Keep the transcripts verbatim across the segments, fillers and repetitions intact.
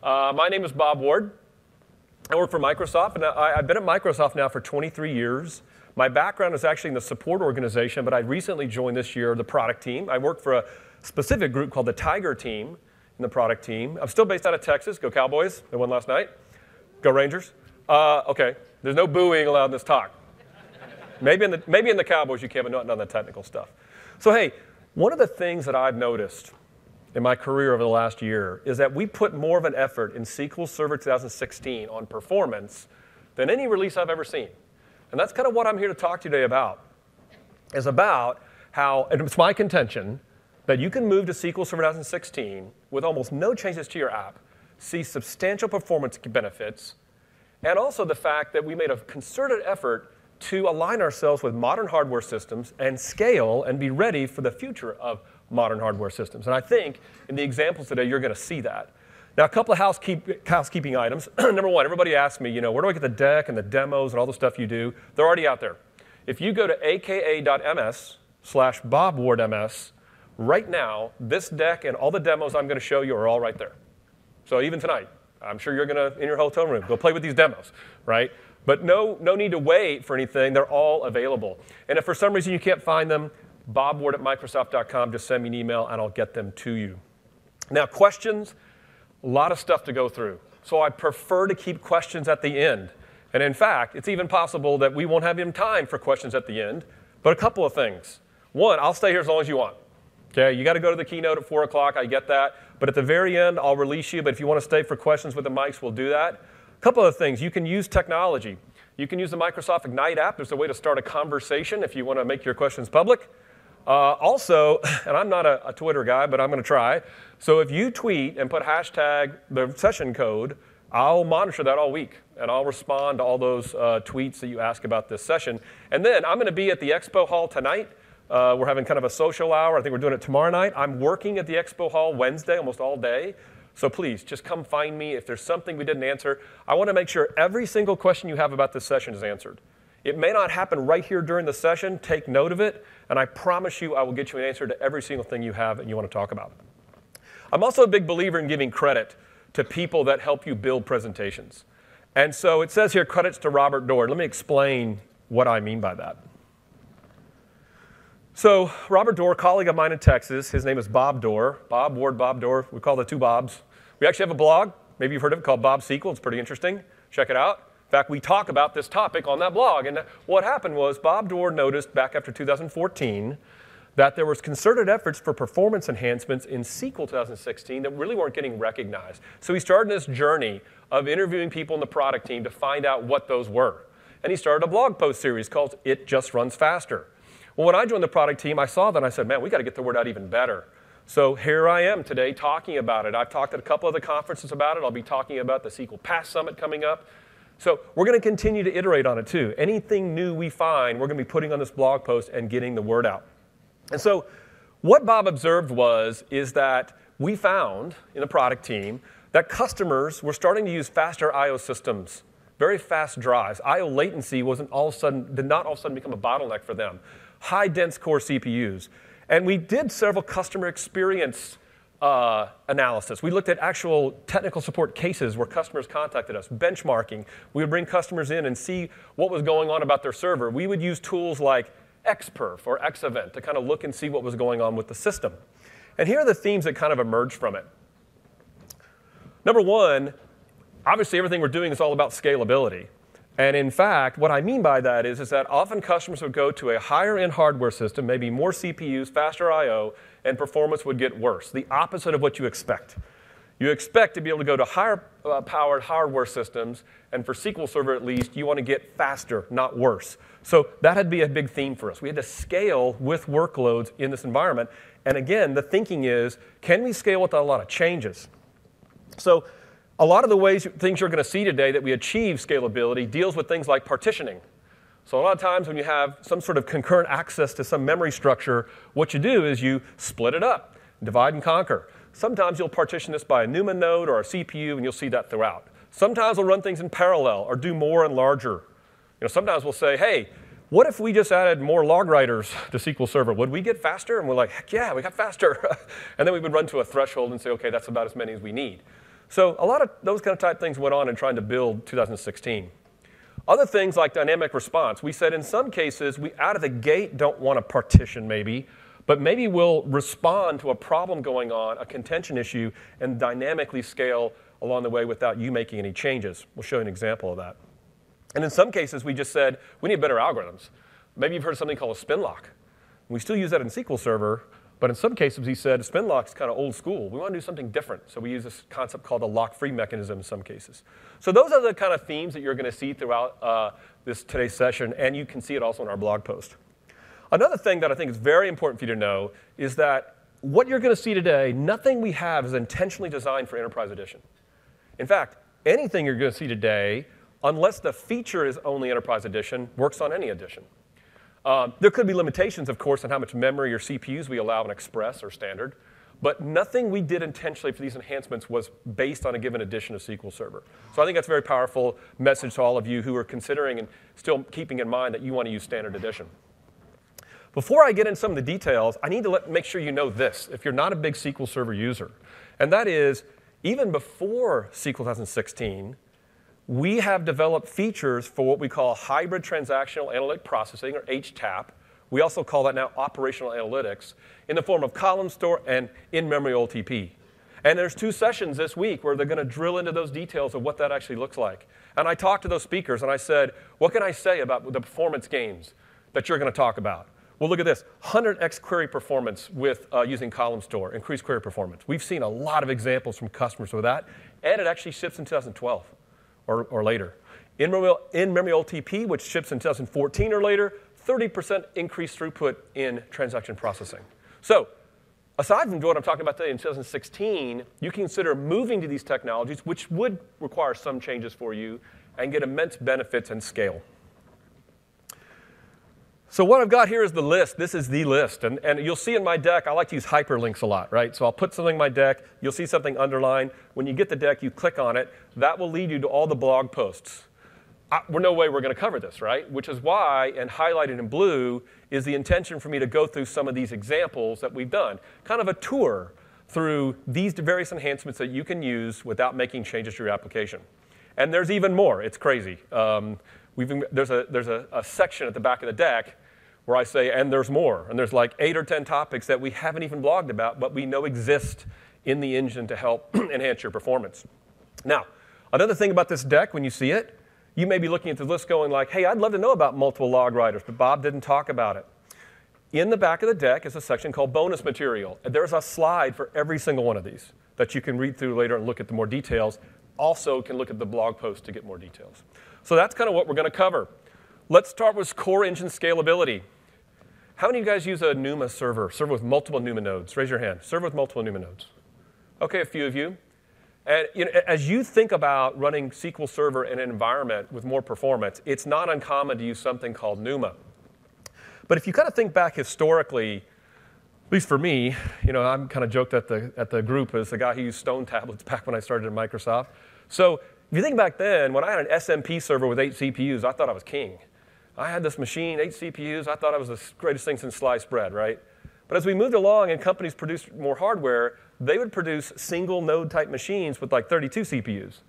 Uh, my name is Bob Ward. I work for Microsoft, and I, I've been at Microsoft now for twenty-three years. My background is actually in the support organization, but I recently joined this year the product team. I work for a specific group called the Tiger team in the product team. I'm still based out of Texas. Go Cowboys. They won last night. Go Rangers. Uh, okay, there's no booing allowed in this talk. Maybe in the, maybe in the Cowboys you can, but not on the technical stuff. So hey, one of the things that I've noticed in my career over the last year is that we put more of an effort in S Q L Server twenty sixteen on performance than any release I've ever seen. And that's kind of what I'm here to talk to you today about, is about how, and it's my contention, that you can move to S Q L Server twenty sixteen with almost no changes to your app, see substantial performance benefits, and also the fact that we made a concerted effort to align ourselves with modern hardware systems and scale and be ready for the future of modern hardware systems. And I think in the examples today, you're going to see that. Now, a couple of housekeep, housekeeping items. Number one, everybody asks me, you know, where do I get the deck and the demos and all the stuff you do? They're already out there. If you go to aka.ms slash bobwardms, right now, this deck and all the demos I'm going to show you are all right there. So even tonight, I'm sure you're going to, in your hotel room, go play with these demos, right? But no, no need to wait for anything. They're all available. And if for some reason you can't find them, bobward at microsoft dot com, just send me an email and I'll get them to you. Now, questions, a lot of stuff to go through. So I prefer to keep questions at the end. And in fact, it's even possible that we won't have even time for questions at the end. But a couple of things. One, I'll stay here as long as you want. Okay, you got to go to the keynote at four o'clock. I get that. But at the very end, I'll release you. But if you want to stay for questions with the mics, we'll do that. A couple of things. You can use technology. You can use the Microsoft Ignite app. There's a way to start a conversation if you want to make your questions public. Uh, also, and I'm not a, a Twitter guy, but I'm going to try. So if you tweet and put hashtag the session code, I'll monitor that all week. And I'll respond to all those uh, tweets that you ask about this session. And then I'm going to be at the Expo Hall tonight. Uh, we're having kind of a social hour. I think we're doing it tomorrow night. I'm working at the Expo Hall Wednesday almost all day. So please, just come find me. If there's something we didn't answer, I want to make sure every single question you have about this session is answered. It may not happen right here during the session. Take note of it. And I promise you I will get you an answer to every single thing you have and you want to talk about. I'm also a big believer in giving credit to people that help you build presentations. And so it says here, credits to Robert Doar. Let me explain what I mean by that. So Robert Doar, colleague of mine in Texas, his name is Bob Doar. Bob Ward, Bob Doar. We call the two Bobs. We actually have a blog. Maybe you've heard of it, called Bob S Q L. It's pretty interesting. Check it out. In fact, we talk about this topic on that blog. And what happened was Bob Doar noticed back after two thousand fourteen that there was concerted efforts for performance enhancements in S Q L twenty sixteen that really weren't getting recognized. So he started this journey of interviewing people in the product team to find out what those were. And he started a blog post series called It Just Runs Faster. Well, when I joined the product team, I saw that and I said, man, we got to get the word out even better. So here I am today talking about it. I've talked at a couple of the conferences about it. I'll be talking about the S Q L Pass Summit coming up. So we're going to continue to iterate on it too. Anything new we find, we're going to be putting on this blog post and getting the word out. And so what Bob observed was, is that we found in the product team that customers were starting to use faster I O systems, very fast drives. I O latency wasn't all of a sudden, did not all of a sudden become a bottleneck for them. High dense core C P Us. And we did several customer experience uh, analysis. We looked at actual technical support cases where customers contacted us, benchmarking. We would bring customers in and see what was going on about their server. We would use tools like Xperf or Xevent to kind of look and see what was going on with the system. And here are the themes that kind of emerged from it. Number one, obviously everything we're doing is all about scalability. And in fact, what I mean by that is, is that often customers would go to a higher-end hardware system, maybe more C P Us, faster I O, and performance would get worse, the opposite of what you expect. You expect to be able to go to higher-powered hardware systems, and for S Q L Server at least, you want to get faster, not worse. So that had to be a big theme for us. We had to scale with workloads in this environment. And again, the thinking is, can we scale without a lot of changes? So a lot of the ways, things you're going to see today that we achieve scalability deals with things like partitioning. So a lot of times when you have some sort of concurrent access to some memory structure, what you do is you split it up, divide and conquer. Sometimes you'll partition this by a NUMA node or a C P U, and you'll see that throughout. Sometimes we'll run things in parallel or do more and larger. You know, sometimes we'll say, hey, what if we just added more log writers to S Q L Server? Would we get faster? And we're like, heck yeah, we got faster. And then we would run to a threshold and say, okay, that's about as many as we need. So a lot of those kind of type things went on in trying to build two thousand sixteen. Other things like dynamic response. We said in some cases, we out of the gate don't want to partition maybe, but maybe we'll respond to a problem going on, a contention issue, and dynamically scale along the way without you making any changes. We'll show you an example of that. And in some cases, we just said, we need better algorithms. Maybe you've heard of something called a spin lock. We still use that in S Q L Server, but in some cases, he said, a spin lock is kind of old school. We want to do something different. So we use this concept called a lock-free mechanism in some cases. So those are the kind of themes that you're going to see throughout uh, this today's session, and you can see it also in our blog post. Another thing that I think is very important for you to know is that what you're going to see today, nothing we have is intentionally designed for Enterprise Edition. In fact, anything you're going to see today, unless the feature is only Enterprise Edition, works on any edition. Um, there could be limitations, of course, on how much memory or C P Us we allow in Express or Standard, but nothing we did intentionally for these enhancements was based on a given edition of S Q L Server. So I think that's a very powerful message to all of you who are considering and still keeping in mind that you want to use Standard Edition. Before I get into some of the details, I need to let, make sure you know this, if you're not a big S Q L Server user, and that is, even before S Q L twenty sixteen, we have developed features for what we call hybrid transactional analytic processing, or H TAP. We also call that now operational analytics, in the form of column store and in-memory O L T P. And there's two sessions this week where they're going to drill into those details of what that actually looks like. And I talked to those speakers, and I said, what can I say about the performance gains that you're going to talk about? Well, look at this, one hundred x query performance with uh, using column store, increased query performance. We've seen a lot of examples from customers with that, and it actually ships in two thousand twelve. Or, or later. In-memory, in-memory O L T P, which ships in two thousand fourteen or later, thirty percent increased throughput in transaction processing. So aside from what I'm talking about today in two thousand sixteen, you can consider moving to these technologies, which would require some changes for you, and get immense benefits and scale. So what I've got here is the list. This is the list. And, and you'll see in my deck, I like to use hyperlinks a lot, right? So I'll put something in my deck. You'll see something underlined. When you get the deck, you click on it. That will lead you to all the blog posts. I, we're no way we're going to cover this, right? Which is why, and highlighted in blue, is the intention for me to go through some of these examples that we've done. Kind of a tour through these various enhancements that you can use without making changes to your application. And there's even more. It's crazy. Um, we've, there's a, there's a, a section at the back of the deck where I say, and there's more. And there's like eight or ten topics that we haven't even blogged about, but we know exist in the engine to help enhance your performance. Now, another thing about this deck, when you see it, you may be looking at the list going like, hey, I'd love to know about multiple log writers, but Bob didn't talk about it. In the back of the deck is a section called bonus material. And there's a slide for every single one of these that you can read through later and look at the more details. Also can look at the blog post to get more details. So that's kind of what we're going to cover. Let's start with core engine scalability. How many of you guys use a NUMA server, server with multiple NUMA nodes? Raise your hand. Server with multiple NUMA nodes. Okay, a few of you. And you know, as you think about running S Q L Server in an environment with more performance, it's not uncommon to use something called NUMA. But if you kind of think back historically, at least for me, you know, I'm kind of joked at the, at the group as the guy who used Stone tablets back when I started at Microsoft. So if you think back then, when I had an S M P server with eight C P Us, I thought I was king. I had this machine, eight C P Us. I thought I was the greatest thing since sliced bread, right? But as we moved along and companies produced more hardware, they would produce single node type machines with like thirty-two C P Us.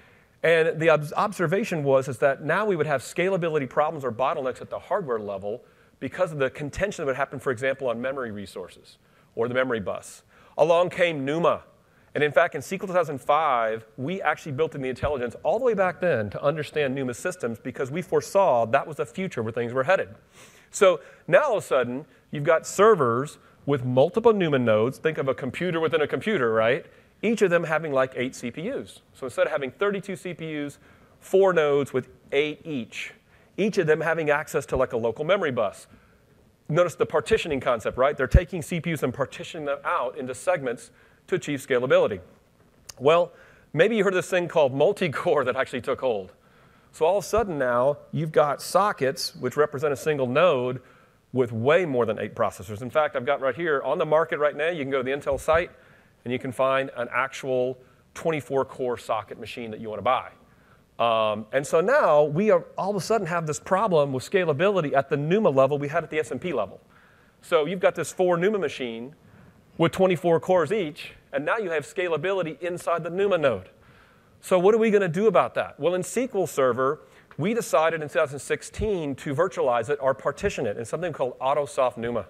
And the ob- observation was is that now we would have scalability problems or bottlenecks at the hardware level because of the contention that would happen, for example, on memory resources or the memory bus. Along came NUMA. And in fact, in S Q L two thousand five, we actually built in the intelligence all the way back then to understand NUMA systems because we foresaw that was the future where things were headed. So now all of a sudden, you've got servers with multiple NUMA nodes. Think of a computer within a computer, right? Each of them having like eight C P Us. So instead of having thirty-two C P Us, four nodes with eight each. Each of them having access to like a local memory bus. Notice the partitioning concept, right? They're taking C P Us and partitioning them out into segments to achieve scalability. Well, maybe you heard this thing called multi-core that actually took hold. So all of a sudden now, you've got sockets, which represent a single node, with way more than eight processors. In fact, I've got right here, on the market right now, you can go to the Intel site, and you can find an actual twenty-four core socket machine that you want to buy. Um, and so now, we are, all of a sudden have this problem with scalability at the NUMA level we had at the S M P level. So you've got this four NUMA machine, with twenty-four cores each, and now you have scalability inside the NUMA node. So what are we going to do about that? Well, in S Q L Server, we decided in two thousand sixteen to virtualize it or partition it in something called AutoSoft NUMA.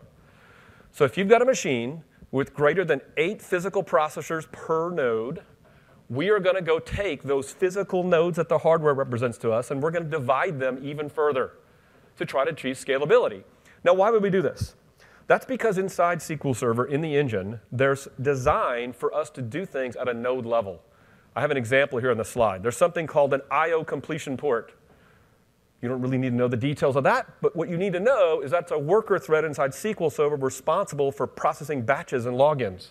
So if you've got a machine with greater than eight physical processors per node, we are going to go take those physical nodes that the hardware represents to us, and we're going to divide them even further to try to achieve scalability. Now, why would we do this? That's because inside S Q L Server, in the engine, there's design for us to do things at a node level. I have an example here on the slide. There's something called an I O completion port. You don't really need to know the details of that, but what you need to know is that's a worker thread inside S Q L Server responsible for processing batches and logins.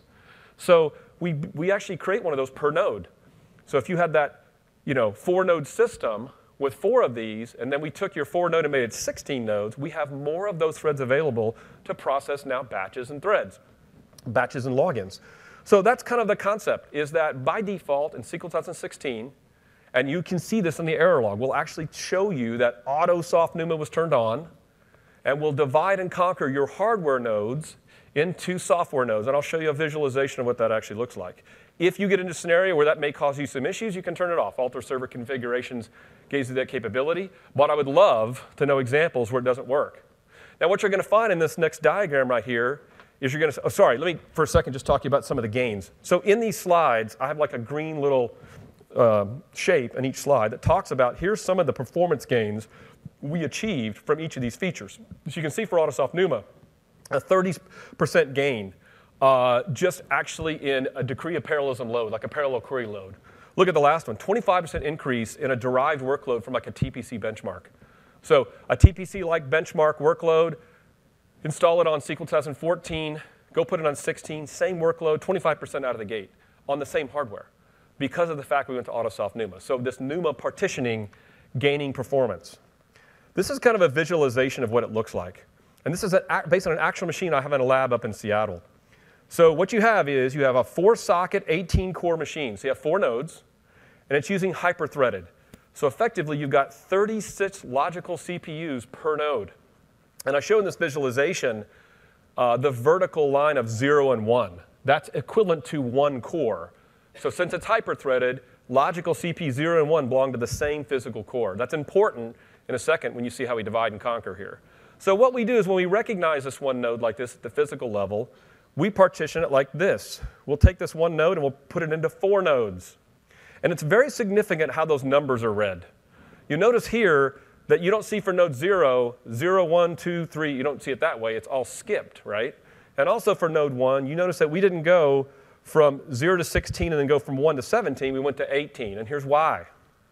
So we, we actually create one of those per node. So if you had that, you know, four-node system with four of these, and then we took your four node and made it sixteen nodes, we have more of those threads available to process now batches and threads, batches and logins. So that's kind of the concept, is that by default in S Q L two thousand sixteen, and you can see this in the error log, we'll actually show you that AutoSoft NUMA was turned on, and we'll divide and conquer your hardware nodes into software nodes. And I'll show you a visualization of what that actually looks like. If you get into a scenario where that may cause you some issues, you can turn it off. Alter server configurations gives you that capability. But I would love to know examples where it doesn't work. Now, what you're going to find in this next diagram right here is you're going to, oh, sorry, let me for a second just talk to you about some of the gains. So in these slides, I have like a green little uh, shape in each slide that talks about here's some of the performance gains we achieved from each of these features. As you can see for AutoSoft NUMA, a thirty percent gain uh, just actually in a degree of parallelism load, like a parallel query load. Look at the last one, twenty-five percent increase in a derived workload from like a T P C benchmark. So a T P C-like benchmark workload, install it on S Q L two thousand fourteen, go put it on sixteen, same workload, twenty-five percent out of the gate on the same hardware because of the fact we went to AutoSoft NUMA. So this NUMA partitioning gaining performance. This is kind of a visualization of what it looks like. And this is a, based on an actual machine I have in a lab up in Seattle. So what you have is you have a four-socket, eighteen-core machine. So you have four nodes, and it's using hyper-threaded. So effectively, you've got thirty-six logical C P Us per node. And I show in this visualization uh, the vertical line of zero and one. That's equivalent to one core. So since it's hyper-threaded, logical C P zero and one belong to the same physical core. That's important in a second when you see how we divide and conquer here. So what we do is when we recognize this one node like this at the physical level, we partition it like this. We'll take this one node and we'll put it into four nodes. And it's very significant how those numbers are read. You notice here that you don't see for node zero, zero, one, two, three, you don't see it that way. It's all skipped, right? And also for node one, you notice that we didn't go from zero to sixteen and then go from one to seventeen. We went to eighteen, and here's why.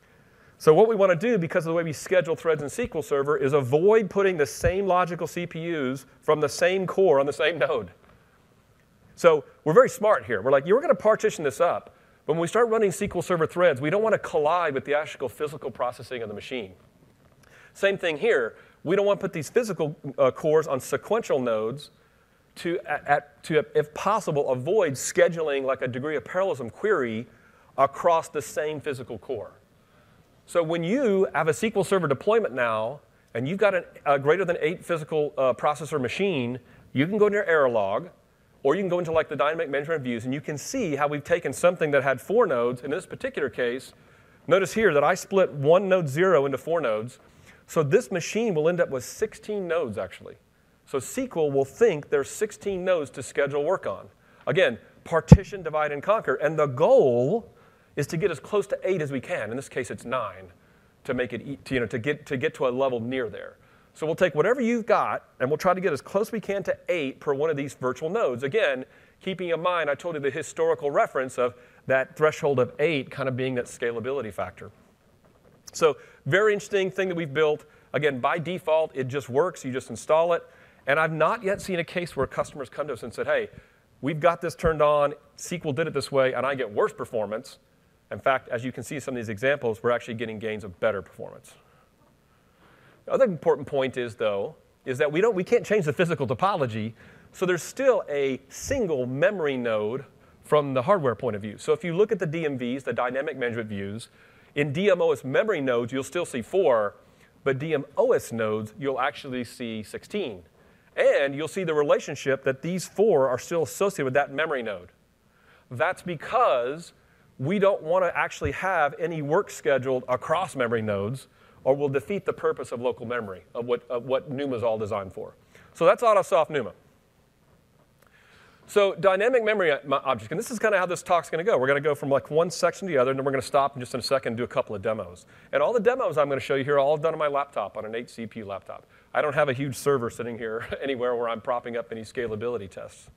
So what we want to do, because of the way we schedule threads in S Q L Server, is avoid putting the same logical C P Us from the same core on the same node. So we're very smart here. We're like, you're going to partition this up, but when we start running S Q L Server threads, we don't want to collide with the actual physical processing of the machine. Same thing here. We don't want to put these physical uh, cores on sequential nodes to, at, to, if possible, avoid scheduling like a degree of parallelism query across the same physical core. So when you have a S Q L Server deployment now, and you've got an, a greater than eight physical uh, processor machine, you can go into your error log, or you can go into like the dynamic management views, and you can see how we've taken something that had four nodes. In this particular case, notice here that I split one node zero into four nodes. So this machine will end up with sixteen nodes, actually. So S Q L will think there's sixteen nodes to schedule work on. Again, partition, divide, and conquer. And the goal is to get as close to eight as we can. In this case, it's nine, to make it, to, you know, to get to get to a level near there. So we'll take whatever you've got, and we'll try to get as close as we can to eight per one of these virtual nodes. Again, keeping in mind, I told you the historical reference of that threshold of eight kind of being that scalability factor. So very interesting thing that we've built. Again, by default, it just works. You just install it. And I've not yet seen a case where customers come to us and said, hey, we've got this turned on, S Q L did it this way, and I get worse performance. In fact, as you can see in some of these examples, we're actually getting gains of better performance. The other important point is, though, is that we, don't, we can't change the physical topology, so there's still a single memory node from the hardware point of view. So if you look at the D M Vs, the dynamic management views, in D M O S memory nodes, you'll still see four, but D M O S nodes, you'll actually see sixteen. And you'll see the relationship that these four are still associated with that memory node. That's because we don't want to actually have any work scheduled across memory nodes, or we'll defeat the purpose of local memory, of what, of what NUMA is all designed for. So that's AutoSoft NUMA. So dynamic memory object, and this is kind of how this talk's going to go. We're going to go from like one section to the other, and then we're going to stop in just in a second and do a couple of demos. And all the demos I'm going to show you here are all done on my laptop, on an eight C P U laptop. I don't have a huge server sitting here anywhere where I'm propping up any scalability tests.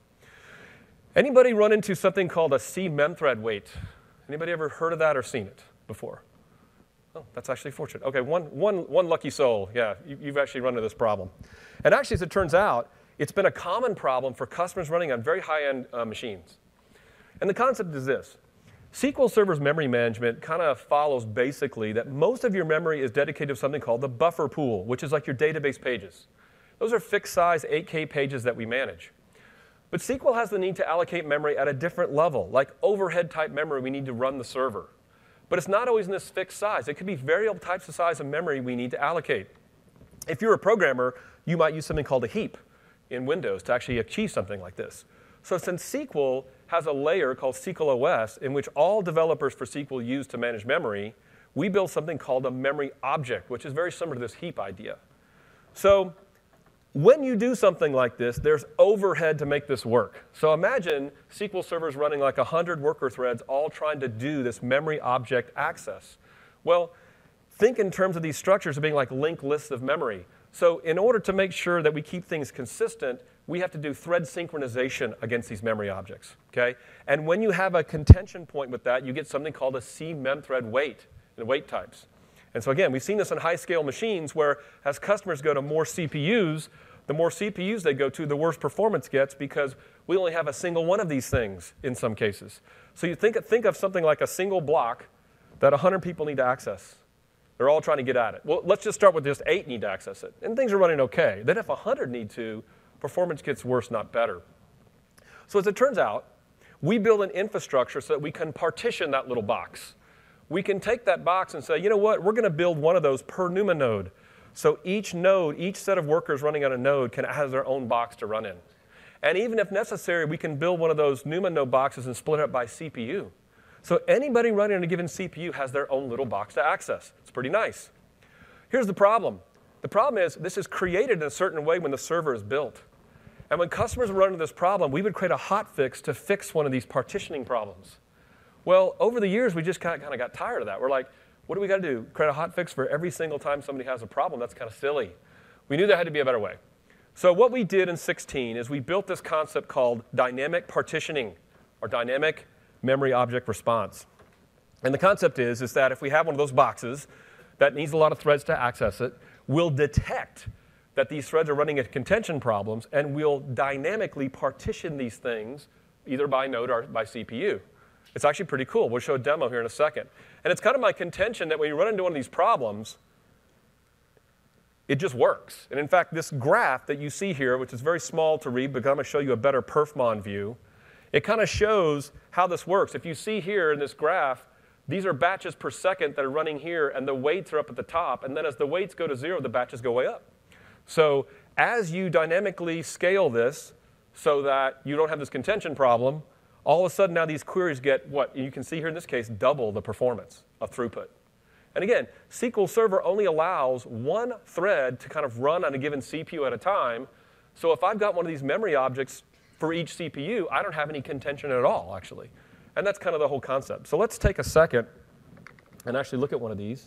Anybody run into something called a C memthread wait? Anybody ever heard of that or seen it before? Oh, that's actually fortunate. Okay, one, one, one lucky soul. Yeah, you, you've actually run into this problem. And actually, as it turns out, it's been a common problem for customers running on very high-end uh, machines. And the concept is this. S Q L Server's memory management kind of follows basically that most of your memory is dedicated to something called the buffer pool, which is like your database pages. Those are fixed-size eight K pages that we manage. But S Q L has the need to allocate memory at a different level, like overhead-type memory we need to run the server. But it's not always in this fixed size. It could be variable types of size of memory we need to allocate. If you're a programmer, you might use something called a heap in Windows to actually achieve something like this. So since S Q L has a layer called S Q L O S in which all developers for S Q L use to manage memory, we build something called a memory object, which is very similar to this heap idea. So when you do something like this, there's overhead to make this work. So imagine S Q L servers running like one hundred worker threads all trying to do this memory object access. Well, think in terms of these structures of being like linked lists of memory. So in order to make sure that we keep things consistent, we have to do thread synchronization against these memory objects. Okay? And when you have a contention point with that, you get something called a C memthread wait in wait types. And so again, we've seen this on high-scale machines where as customers go to more C P Us, the more C P Us they go to, the worse performance gets because we only have a single one of these things in some cases. So you think, think of something like a single block that one hundred people need to access. They're all trying to get at it. Well, let's just start with just eight need to access it. And things are running okay. Then if one hundred need to, performance gets worse, not better. So as it turns out, we build an infrastructure so that we can partition that little box. We can take that box and say, you know what, we're going to build one of those per NUMA node. So each node, each set of workers running on a node can have their own box to run in. And even if necessary, we can build one of those NUMA node boxes and split it up by C P U. So anybody running on a given C P U has their own little box to access. It's pretty nice. Here's the problem. The problem is this is created in a certain way when the server is built. And when customers run into this problem, we would create a hotfix to fix one of these partitioning problems. Well, over the years, we just kind of, kind of got tired of that. We're like, what do we got to do? Create a hotfix for every single time somebody has a problem? That's kind of silly. We knew there had to be a better way. So what we did in sixteen is we built this concept called dynamic partitioning, or dynamic memory object response. And the concept is, is that if we have one of those boxes that needs a lot of threads to access it, we'll detect that these threads are running into contention problems, and we'll dynamically partition these things either by node or by C P U. It's actually pretty cool. We'll show a demo here in a second. And it's kind of my contention that when you run into one of these problems, it just works. And in fact, this graph that you see here, which is very small to read, but I'm going to show you a better perfmon view, it kind of shows how this works. If you see here in this graph, these are batches per second that are running here, and the weights are up at the top. And then as the weights go to zero, the batches go way up. So as you dynamically scale this so that you don't have this contention problem, all of a sudden now these queries get what you can see here in this case, double the performance of throughput. And again, S Q L Server only allows one thread to kind of run on a given C P U at a time. So if I've got one of these memory objects for each C P U, I don't have any contention at all, actually. And that's kind of the whole concept. So let's take a second and actually look at one of these.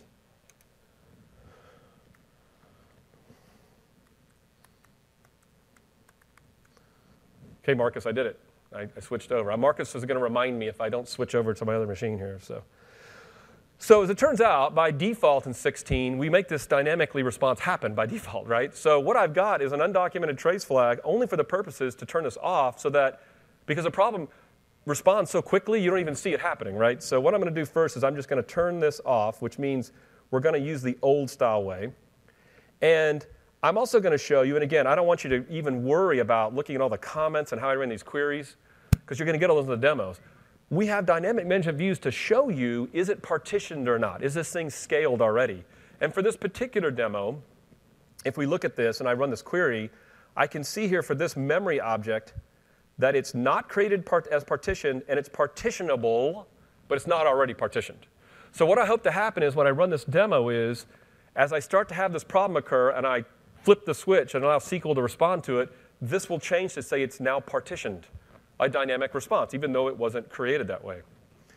Okay, Marcus, I did it. I, I switched over. Marcus is going to remind me if I don't switch over to my other machine here. So. So as it turns out, by default in sixteen, we make this dynamically response happen by default, right? So what I've got is an undocumented trace flag only for the purposes to turn this off so that, because the problem responds so quickly, you don't even see it happening, right? So what I'm going to do first is I'm just going to turn this off, which means we're going to use the old style way. And I'm also going to show you, and again, I don't want you to even worry about looking at all the comments and how I ran these queries, because you're going to get all those in the demos. We have dynamic management views to show you, is it partitioned or not? Is this thing scaled already? And for this particular demo, if we look at this and I run this query, I can see here for this memory object that it's not created part as partitioned, and it's partitionable, but it's not already partitioned. So what I hope to happen is when I run this demo is, as I start to have this problem occur and I flip the switch and allow S Q L to respond to it, this will change to say it's now partitioned, a dynamic response, even though it wasn't created that way.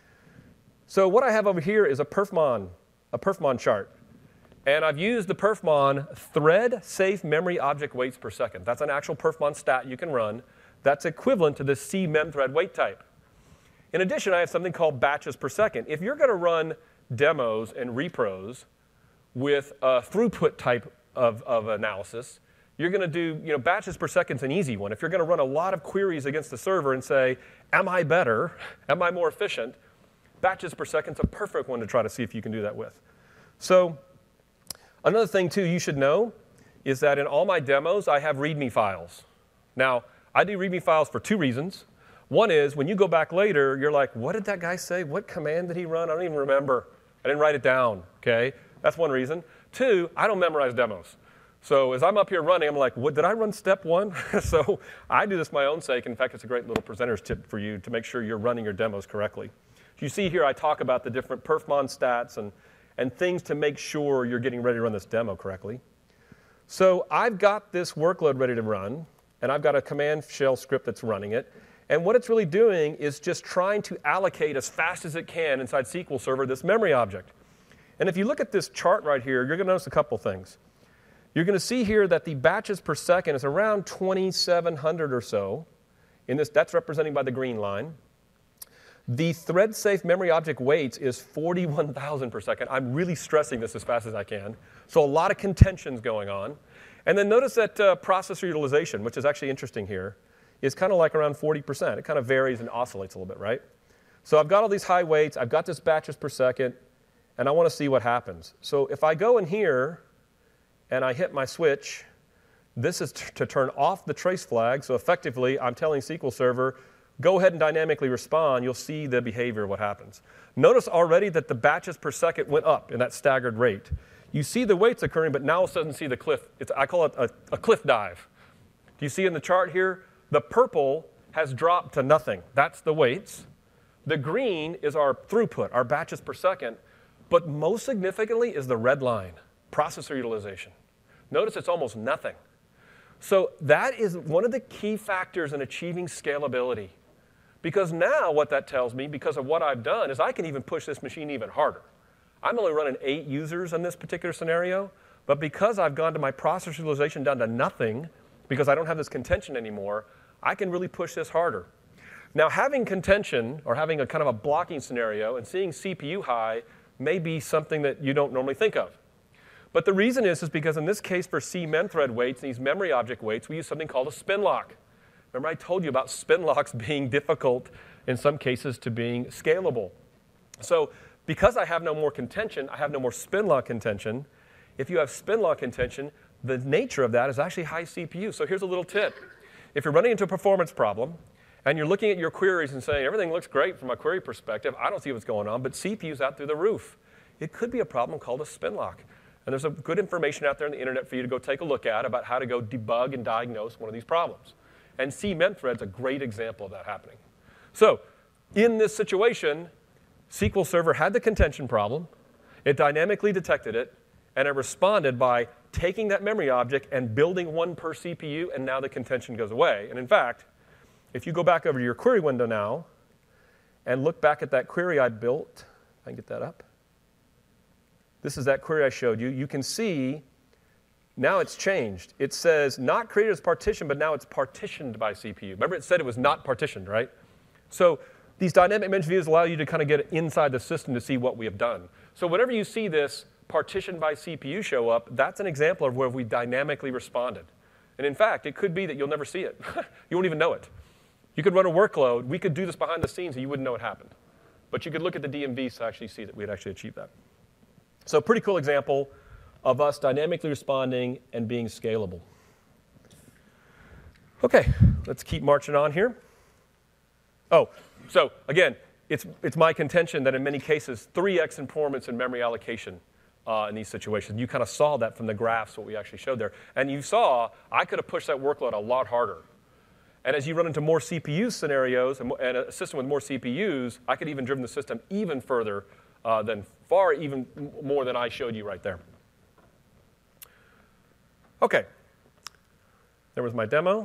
So what I have over here is a perfmon, a perfmon chart. And I've used the perfmon thread safe memory object waits per second. That's an actual perfmon stat you can run that's equivalent to the C memthread wait type. In addition, I have something called batches per second. If you're going to run demos and repros with a throughput type of, of analysis, you're going to do, you know, batches per second is an easy one. If you're going to run a lot of queries against the server and say, am I better? Am I more efficient? Batches per second is a perfect one to try to see if you can do that with. So another thing, too, you should know is that in all my demos, I have README files. Now, I do README files for two reasons. One is when you go back later, you're like, what did that guy say? What command did he run? I don't even remember. I didn't write it down, OK? That's one reason. Two, I don't memorize demos. So as I'm up here running, I'm like, what, did I run step one? So I do this for my own sake. In fact, it's a great little presenter's tip for you to make sure you're running your demos correctly. You see here, I talk about the different perfmon stats and, and things to make sure you're getting ready to run this demo correctly. So I've got this workload ready to run, and I've got a command shell script that's running it. And what it's really doing is just trying to allocate as fast as it can inside S Q L Server this memory object. And if you look at this chart right here, you're going to notice a couple things. You're going to see here that the batches per second is around twenty-seven hundred or so. In this, that's represented by the green line. The thread-safe memory object waits is forty-one thousand per second. I'm really stressing this as fast as I can. So a lot of contentions going on. And then notice that uh, processor utilization, which is actually interesting here, is kind of like around forty percent. It kind of varies and oscillates a little bit, right? So I've got all these high weights. I've got this batches per second. And I want to see what happens. So if I go in here and I hit my switch, this is t- to turn off the trace flag. So effectively, I'm telling S Q L Server, go ahead and dynamically respond. You'll see the behavior of what happens. Notice already that the batches per second went up in that staggered rate. You see the weights occurring, but now it doesn't see the cliff. It's, I call it a, a cliff dive. Do you see in the chart here? The purple has dropped to nothing. That's the weights. The green is our throughput, our batches per second. But most significantly is the red line, processor utilization. Notice it's almost nothing. So that is one of the key factors in achieving scalability. Because now what that tells me, because of what I've done, is I can even push this machine even harder. I'm only running eight users in this particular scenario, but because I've gone to my processor utilization down to nothing, because I don't have this contention anymore, I can really push this harder. Now, having contention, or having a kind of a blocking scenario, and seeing C P U high may be something that you don't normally think of. But the reason is, is because in this case for C memthread waits, these memory object waits, we use something called a spin lock. Remember I told you about spin locks being difficult in some cases to being scalable. So because I have no more contention, I have no more spin lock contention. If you have spin lock contention, the nature of that is actually high C P U. So here's a little tip. If you're running into a performance problem, and you're looking at your queries and saying, everything looks great from a query perspective, I don't see what's going on, but C P U's out through the roof. It could be a problem called a spin lock. And there's a good information out there on the internet for you to go take a look at about how to go debug and diagnose one of these problems. And C memthread's a great example of that happening. So in this situation, S Q L Server had the contention problem, it dynamically detected it, and it responded by taking that memory object and building one per C P U, and now the contention goes away. And in fact, if you go back over to your query window now and look back at that query I built, if I can get that up. This is that query I showed you. You can see now it's changed. It says not created as partition, but now it's partitioned by C P U. Remember it said it was not partitioned, right? So these dynamic mention views allow you to kind of get inside the system to see what we have done. So whenever you see this partitioned by C P U show up, that's an example of where we dynamically responded. And in fact, it could be that you'll never see it. You won't even know it. You could run a workload. We could do this behind the scenes and you wouldn't know it happened. But you could look at the D M Vs to actually see that we had actually achieved that. So pretty cool example of us dynamically responding and being scalable. OK, let's keep marching on here. Oh, so again, it's, it's my contention that in many cases, three x performance in memory allocation uh, in these situations. You kind of saw that from the graphs, what we actually showed there. And you saw I could have pushed that workload a lot harder. And as you run into more C P U scenarios and, and a system with more C P Us, I could even driven the system even further uh, than far even more than I showed you right there. OK. There was my demo.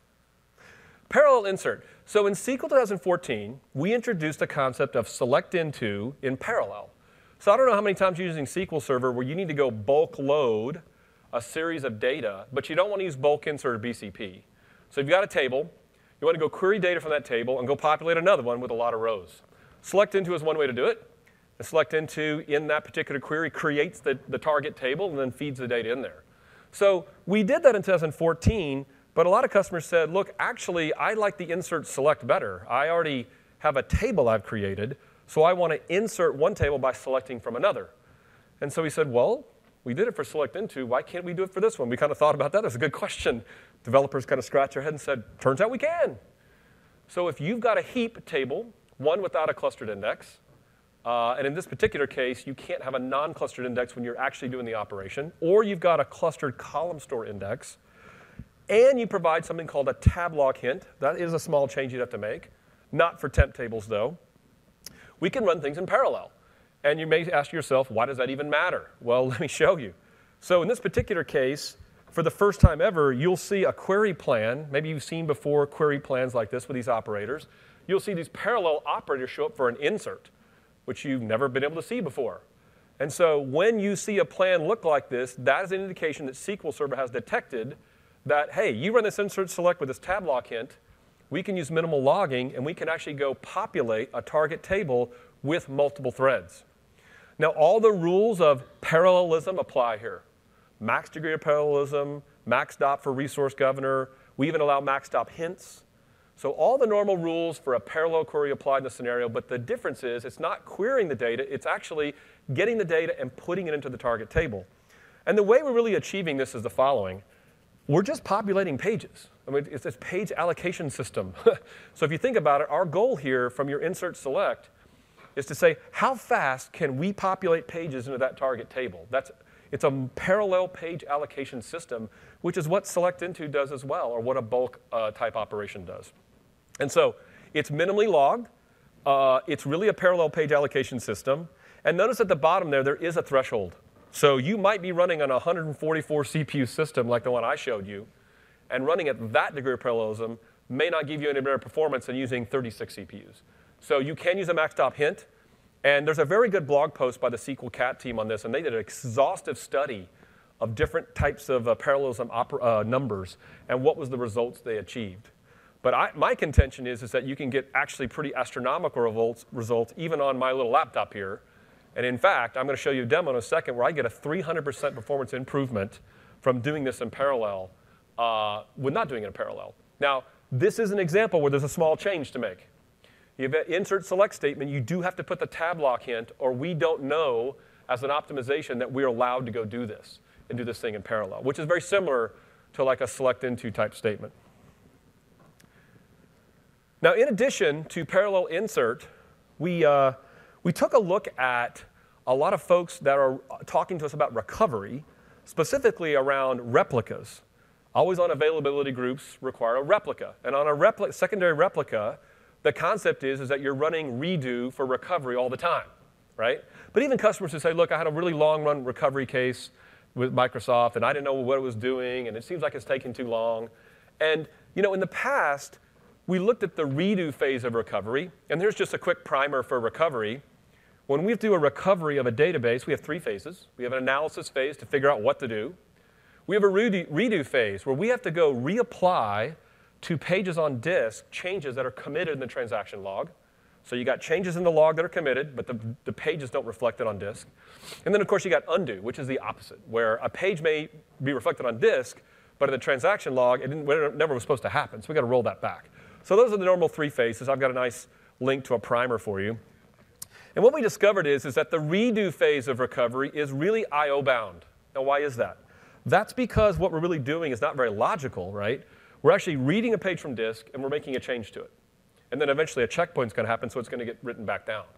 Parallel insert. So in S Q L twenty fourteen, we introduced the concept of select into in parallel. So I don't know how many times you're using S Q L Server where you need to go bulk load a series of data, but you don't want to use bulk insert or B C P. So if you've got a table, you want to go query data from that table and go populate another one with a lot of rows. Select into is one way to do it. And select into in that particular query creates the, the target table and then feeds the data in there. So we did that in two thousand fourteen, but a lot of customers said, look, actually, I like the insert select better. I already have a table I've created, so I want to insert one table by selecting from another. And so we said, well, we did it for select into. Why can't we do it for this one? We kind of thought about that. That's a good question. Developers kind of scratched their head and said, turns out we can. So if you've got a heap table, one without a clustered index, uh, and in this particular case, you can't have a non-clustered index when you're actually doing the operation, or you've got a clustered column store index, and you provide something called a tab lock hint. That is a small change you'd have to make. Not for temp tables, though. We can run things in parallel. And you may ask yourself, why does that even matter? Well, let me show you. So in this particular case, for the first time ever, you'll see a query plan. Maybe you've seen before query plans like this with these operators. You'll see these parallel operators show up for an insert, which you've never been able to see before. And so when you see a plan look like this, that is an indication that S Q L Server has detected that, hey, you run this insert select with this tab lock hint, we can use minimal logging, and we can actually go populate a target table with multiple threads. Now, all the rules of parallelism apply here. Max degree of parallelism, max stop for resource governor. We even allow max stop hints. So all the normal rules for a parallel query apply in the scenario, but the difference is it's not querying the data, it's actually getting the data and putting it into the target table. And the way we're really achieving this is the following. We're just populating pages. I mean, it's this page allocation system. So if you think about it, our goal here from your insert select is to say, how fast can we populate pages into that target table? That's, it's a parallel page allocation system, which is what select into does as well, or what a bulk uh, type operation does. And so it's minimally logged. Uh, it's really a parallel page allocation system. And notice at the bottom there, there is a threshold. So you might be running on a one hundred forty-four C P U system like the one I showed you, and running at that degree of parallelism may not give you any better performance than using thirty-six C P Us. So you can use a max stop hint. And there's a very good blog post by the S Q L Cat team on this, and they did an exhaustive study of different types of uh, parallelism uh, numbers and what was the results they achieved. But I, my contention is, is that you can get actually pretty astronomical results, results even on my little laptop here. And in fact, I'm going to show you a demo in a second where I get a three hundred percent performance improvement from doing this in parallel uh, with not doing it in parallel. Now, this is an example where there's a small change to make. You have an insert select statement. You do have to put the tab lock hint, or we don't know as an optimization that we're allowed to go do this and do this thing in parallel, which is very similar to like a select into type statement. Now, in addition to parallel insert, we, uh, we took a look at a lot of folks that are talking to us about recovery, specifically around replicas. Always on availability groups require a replica. And on a repli- secondary replica, the concept is, is that you're running redo for recovery all the time, right? But even customers who say, look, I had a really long-run recovery case with Microsoft, and I didn't know what it was doing, and it seems like it's taking too long. And you know, in the past, we looked at the redo phase of recovery, and here's just a quick primer for recovery. When we do a recovery of a database, we have three phases. We have an analysis phase to figure out what to do. We have a redo, redo phase where we have to go reapply to pages on disk changes that are committed in the transaction log. So you got changes in the log that are committed, but the, the pages don't reflect it on disk. And then, of course, you got undo, which is the opposite, where a page may be reflected on disk, but in the transaction log, it, didn't, it never was supposed to happen. So we got to roll that back. So those are the normal three phases. I've got a nice link to a primer for you. And what we discovered is, is that the redo phase of recovery is really I O bound. Now, why is that? That's because what we're really doing is not very logical, right? We're actually reading a page from disk, and we're making a change to it. And then eventually a checkpoint's going to happen, so it's going to get written back down.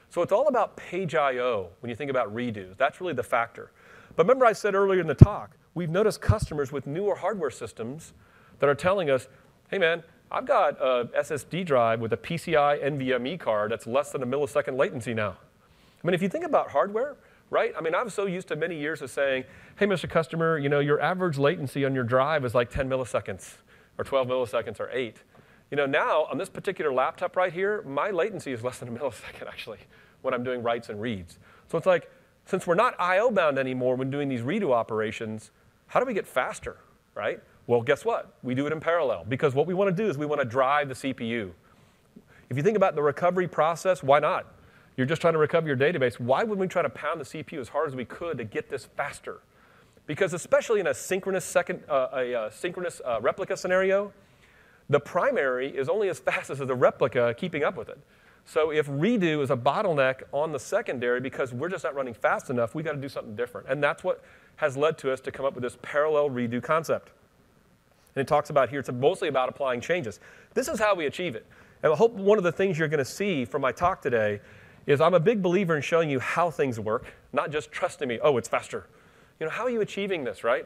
So it's all about page I O when you think about redos. That's really the factor. But remember I said earlier in the talk, we've noticed customers with newer hardware systems that are telling us, hey man, I've got a S S D drive with a P C I NVMe card that's less than a millisecond latency now. I mean, if you think about hardware, right? I mean, I'm so used to many years of saying, hey, Mister Customer, you know, your average latency on your drive is like ten milliseconds or twelve milliseconds or eight. You know, now on this particular laptop right here, my latency is less than a millisecond actually when I'm doing writes and reads. So it's like, since we're not I O bound anymore when doing these redo operations, how do we get faster, right? Well, guess what? We do it in parallel because what we want to do is we want to drive the C P U. If you think about the recovery process, why not? You're just trying to recover your database. Why would we try to pound the C P U as hard as we could to get this faster? Because especially in a synchronous second, uh, a, a synchronous uh, replica scenario, the primary is only as fast as the replica keeping up with it. So if redo is a bottleneck on the secondary because we're just not running fast enough, we've got to do something different. And that's what has led to us to come up with this parallel redo concept. And it talks about here, it's mostly about applying changes. This is how we achieve it. And I hope one of the things you're going to see from my talk today is I'm a big believer in showing you how things work, not just trusting me, oh, it's faster. You know, how are you achieving this, right?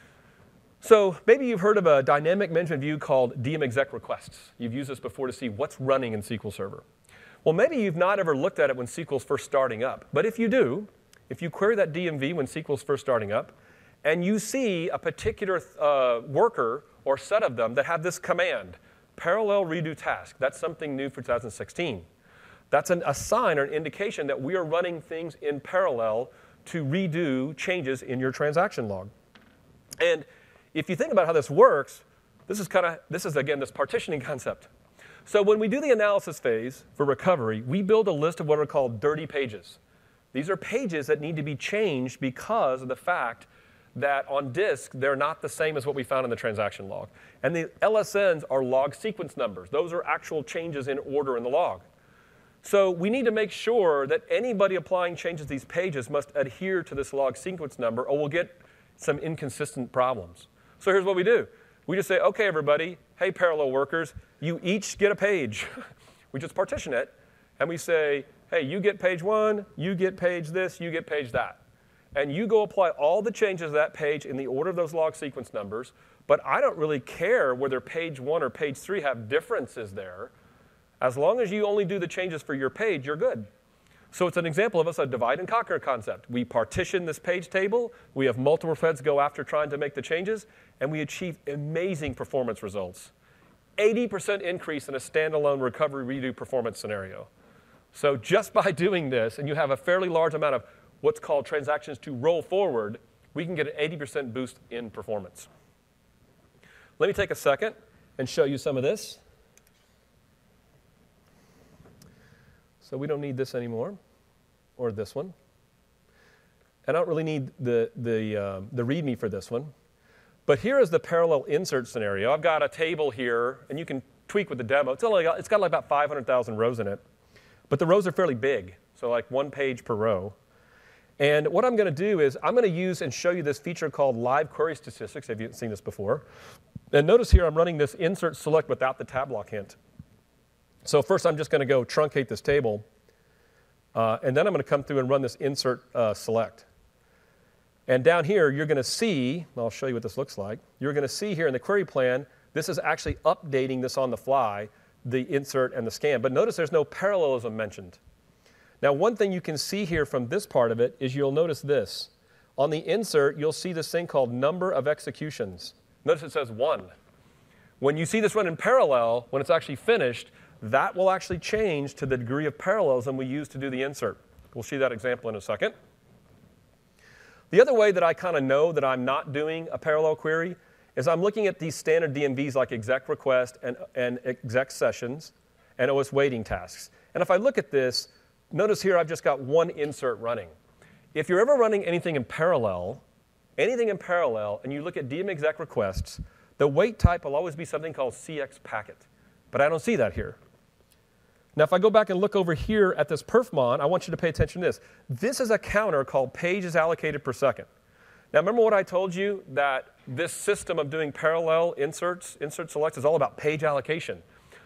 So maybe you've heard of a dynamic management view called D M exec requests. You've used this before to see what's running in S Q L Server. Well, maybe you've not ever looked at it when S Q L's first starting up. But if you do, if you query that D M V when S Q L's first starting up, and you see a particular uh, worker or set of them that have this command, parallel redo task, that's something new for two thousand sixteen. That's an, a sign or an indication that we are running things in parallel to redo changes in your transaction log. And if you think about how this works, this is kind of, this is again this partitioning concept. So when we do the analysis phase for recovery, we build a list of what are called dirty pages. These are pages that need to be changed because of the fact that on disk, they're not the same as what we found in the transaction log. And the L S Ns are log sequence numbers. Those are actual changes in order in the log. So we need to make sure that anybody applying changes to these pages must adhere to this log sequence number or we'll get some inconsistent problems. So here's what we do. We just say, okay, everybody, hey, parallel workers, you each get a page. We just partition it, and we say, hey, you get page one, you get page this, you get page that. And you go apply all the changes to that page in the order of those log sequence numbers, but I don't really care whether page one or page three have differences there. As long as you only do the changes for your page, you're good. So it's an example of us a divide and conquer concept. We partition this page table. We have multiple threads go after trying to make the changes, and we achieve amazing performance results. eighty percent increase in a standalone recovery redo performance scenario. So just by doing this, and you have a fairly large amount of what's called transactions to roll forward, we can get an eighty percent boost in performance. Let me take a second and show you some of this. So we don't need this anymore, or this one. I don't really need the, the, uh, the README for this one. But here is the parallel insert scenario. I've got a table here, and you can tweak with the demo. It's, only got, it's got like about five hundred thousand rows in it. But the rows are fairly big, so like one page per row. And what I'm going to do is I'm going to use and show you this feature called live query statistics, if you haven't seen this before. And notice here I'm running this insert select without the tab lock hint. So first I'm just going to go truncate this table, uh, and then I'm going to come through and run this insert uh, select. And down here you're going to see, I'll show you what this looks like, you're going to see here in the query plan, this is actually updating this on the fly, the insert and the scan. But notice there's no parallelism mentioned. Now one thing you can see here from this part of it is you'll notice this. On the insert, you'll see this thing called number of executions. Notice it says one. When you see this run in parallel, when it's actually finished, that will actually change to the degree of parallelism we use to do the insert. We'll see that example in a second. The other way that I kind of know that I'm not doing a parallel query is I'm looking at these standard D M Vs like exec request and, and exec sessions and O S waiting tasks. And if I look at this, notice here I've just got one insert running. If you're ever running anything in parallel, anything in parallel, and you look at D M exec requests, the wait type will always be something called C X packet. But I don't see that here. Now, if I go back and look over here at this perfmon, I want you to pay attention to this. This is a counter called pages allocated per second. Now, remember what I told you, that this system of doing parallel inserts, insert selects, is all about page allocation.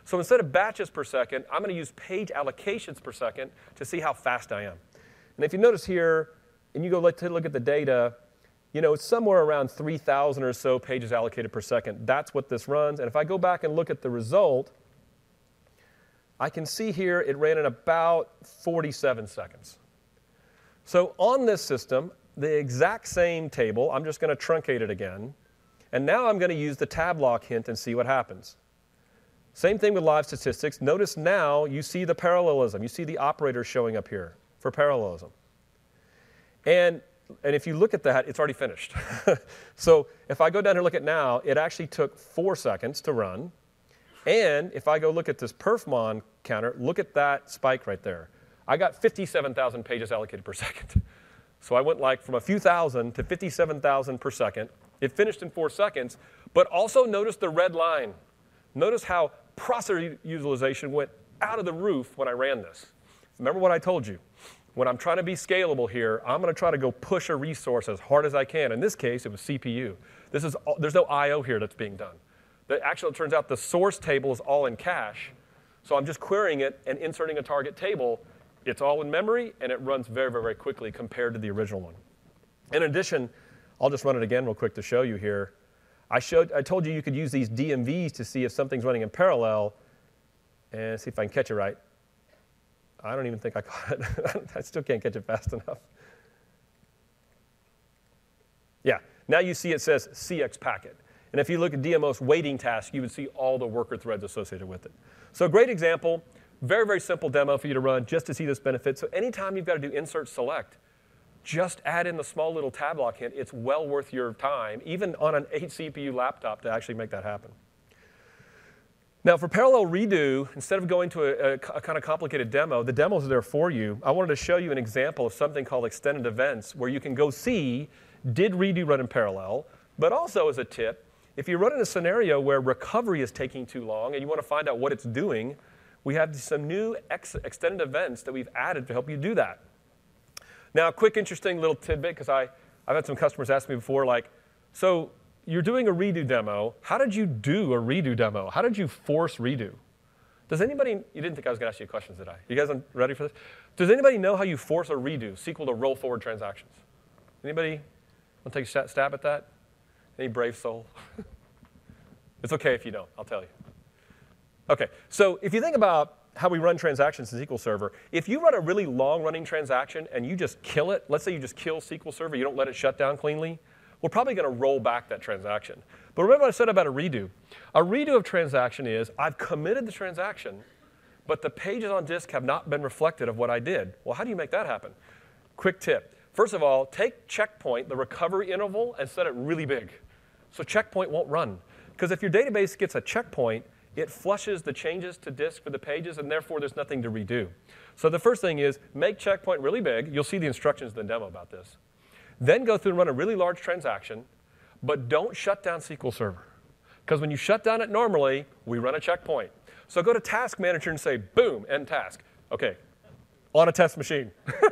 So instead of batches per second, I'm going to use page allocations per second to see how fast I am. And if you notice here, and you go look, take a look at the data, you know, it's somewhere around three thousand or so pages allocated per second. That's what this runs. And if I go back and look at the result, I can see here it ran in about forty-seven seconds. So on this system, the exact same table, I'm just going to truncate it again. And now I'm going to use the tab lock hint and see what happens. Same thing with live statistics. Notice now you see the parallelism. You see the operators showing up here for parallelism. And, and if you look at that, it's already finished. So if I go down here and look at now, it actually took four seconds to run. And if I go look at this perfmon counter, look at that spike right there. I got fifty-seven thousand pages allocated per second. So I went like from a few thousand to fifty-seven thousand per second. It finished in four seconds, but also notice the red line. Notice how processor utilization went out of the roof when I ran this. Remember what I told you. When I'm trying to be scalable here, I'm going to try to go push a resource as hard as I can. In this case, it was C P U. This is, there's no I O here that's being done. The, actually, it turns out the source table is all in cache. So I'm just querying it and inserting a target table. It's all in memory, and it runs very, very, very quickly compared to the original one. In addition, I'll just run it again real quick to show you here. I, showed, I told you you could use these D M Vs to see if something's running in parallel and see if I can catch it right. I don't even think I caught it. I still can't catch it fast enough. Yeah, now you see it says C X packet. And if you look at D M O's waiting task, you would see all the worker threads associated with it. So great example, very, very simple demo for you to run just to see this benefit. So anytime you've got to do insert select, just add in the small little tab lock hint. It's well worth your time, even on an eight C P U laptop, to actually make that happen. Now, for parallel redo, instead of going to a, a, a kind of complicated demo, the demos are there for you. I wanted to show you an example of something called extended events, where you can go see, did redo run in parallel? But also, as a tip, if you run in a scenario where recovery is taking too long and you want to find out what it's doing, we have some new ex extended events that we've added to help you do that. Now, a quick, interesting little tidbit, because I've had some customers ask me before, like, so you're doing a redo demo. How did you do a redo demo? How did you force redo? Does anybody, you didn't think I was going to ask you questions, did I? You guys ready for this? Does anybody know how you force a redo, S Q L to roll forward transactions? Anybody want to take a stab at that? Any brave soul? It's okay if you don't, I'll tell you. Okay, so if you think about how we run transactions in S Q L Server, if you run a really long-running transaction and you just kill it, let's say you just kill S Q L Server, you don't let it shut down cleanly, we're probably going to roll back that transaction. But remember what I said about a redo. A redo of transaction is, I've committed the transaction, but the pages on disk have not been reflected of what I did. Well, how do you make that happen? Quick tip. First of all, take checkpoint, the recovery interval, and set it really big. So checkpoint won't run. Because if your database gets a checkpoint, it flushes the changes to disk for the pages, and therefore there's nothing to redo. So the first thing is, make checkpoint really big. You'll see the instructions in the demo about this. Then go through and run a really large transaction, but don't shut down S Q L Server. Because when you shut down it normally, we run a checkpoint. So go to Task Manager and say, boom, end task. OK, on a test machine.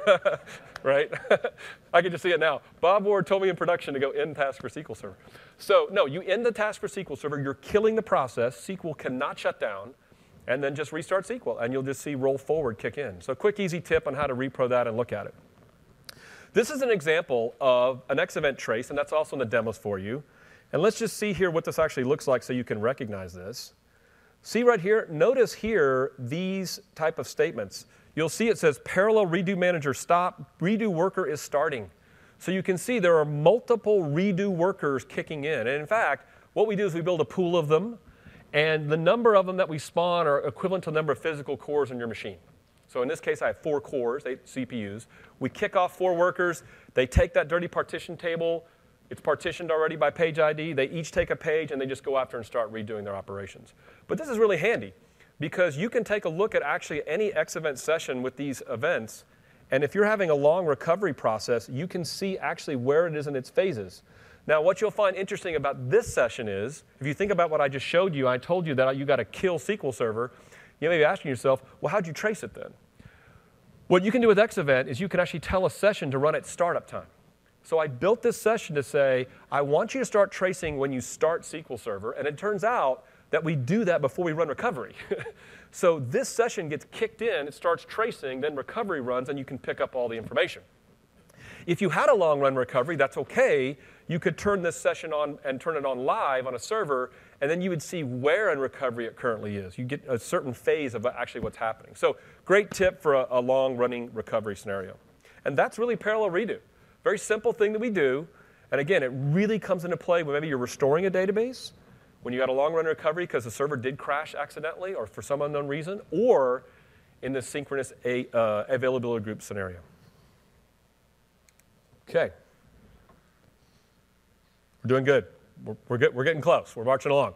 Right? I can just see it now. Bob Ward told me in production to go end task for S Q L Server. So no, you end the task for S Q L Server. You're killing the process. S Q L cannot shut down. And then just restart S Q L, and you'll just see roll forward kick in. So quick, easy tip on how to repro that and look at it. This is an example of an X event trace, and that's also in the demos for you. And let's just see here what this actually looks like so you can recognize this. See right here, notice here these type of statements. You'll see it says parallel redo manager stop, redo worker is starting. So you can see there are multiple redo workers kicking in. And in fact, what we do is we build a pool of them, and the number of them that we spawn are equivalent to the number of physical cores in your machine. So in this case, I have four cores, eight C P Us. We kick off four workers. They take that dirty partition table. It's partitioned already by page I D. They each take a page, and they just go after and start redoing their operations. But this is really handy, because you can take a look at actually any X event session with these events. And if you're having a long recovery process, you can see actually where it is in its phases. Now, what you'll find interesting about this session is, if you think about what I just showed you, I told you that you got to kill S Q L Server. You may be asking yourself, well, how'd you trace it then? What you can do with X event is you can actually tell a session to run at startup time. So I built this session to say, I want you to start tracing when you start S Q L Server. And it turns out that we do that before we run recovery. So this session gets kicked in, it starts tracing, then recovery runs, and you can pick up all the information. If you had a long run recovery, that's okay. You could turn this session on and turn it on live on a server, and then you would see where in recovery it currently is. You get a certain phase of actually what's happening. So great tip for a, a long running recovery scenario. And that's really parallel redo. Very simple thing that we do. And again, it really comes into play when maybe you're restoring a database, when you got a long run recovery because the server did crash accidentally or for some unknown reason, or in the synchronous a, uh, availability group scenario. Okay. We're doing good. We're, we're, get, we're getting close. We're marching along.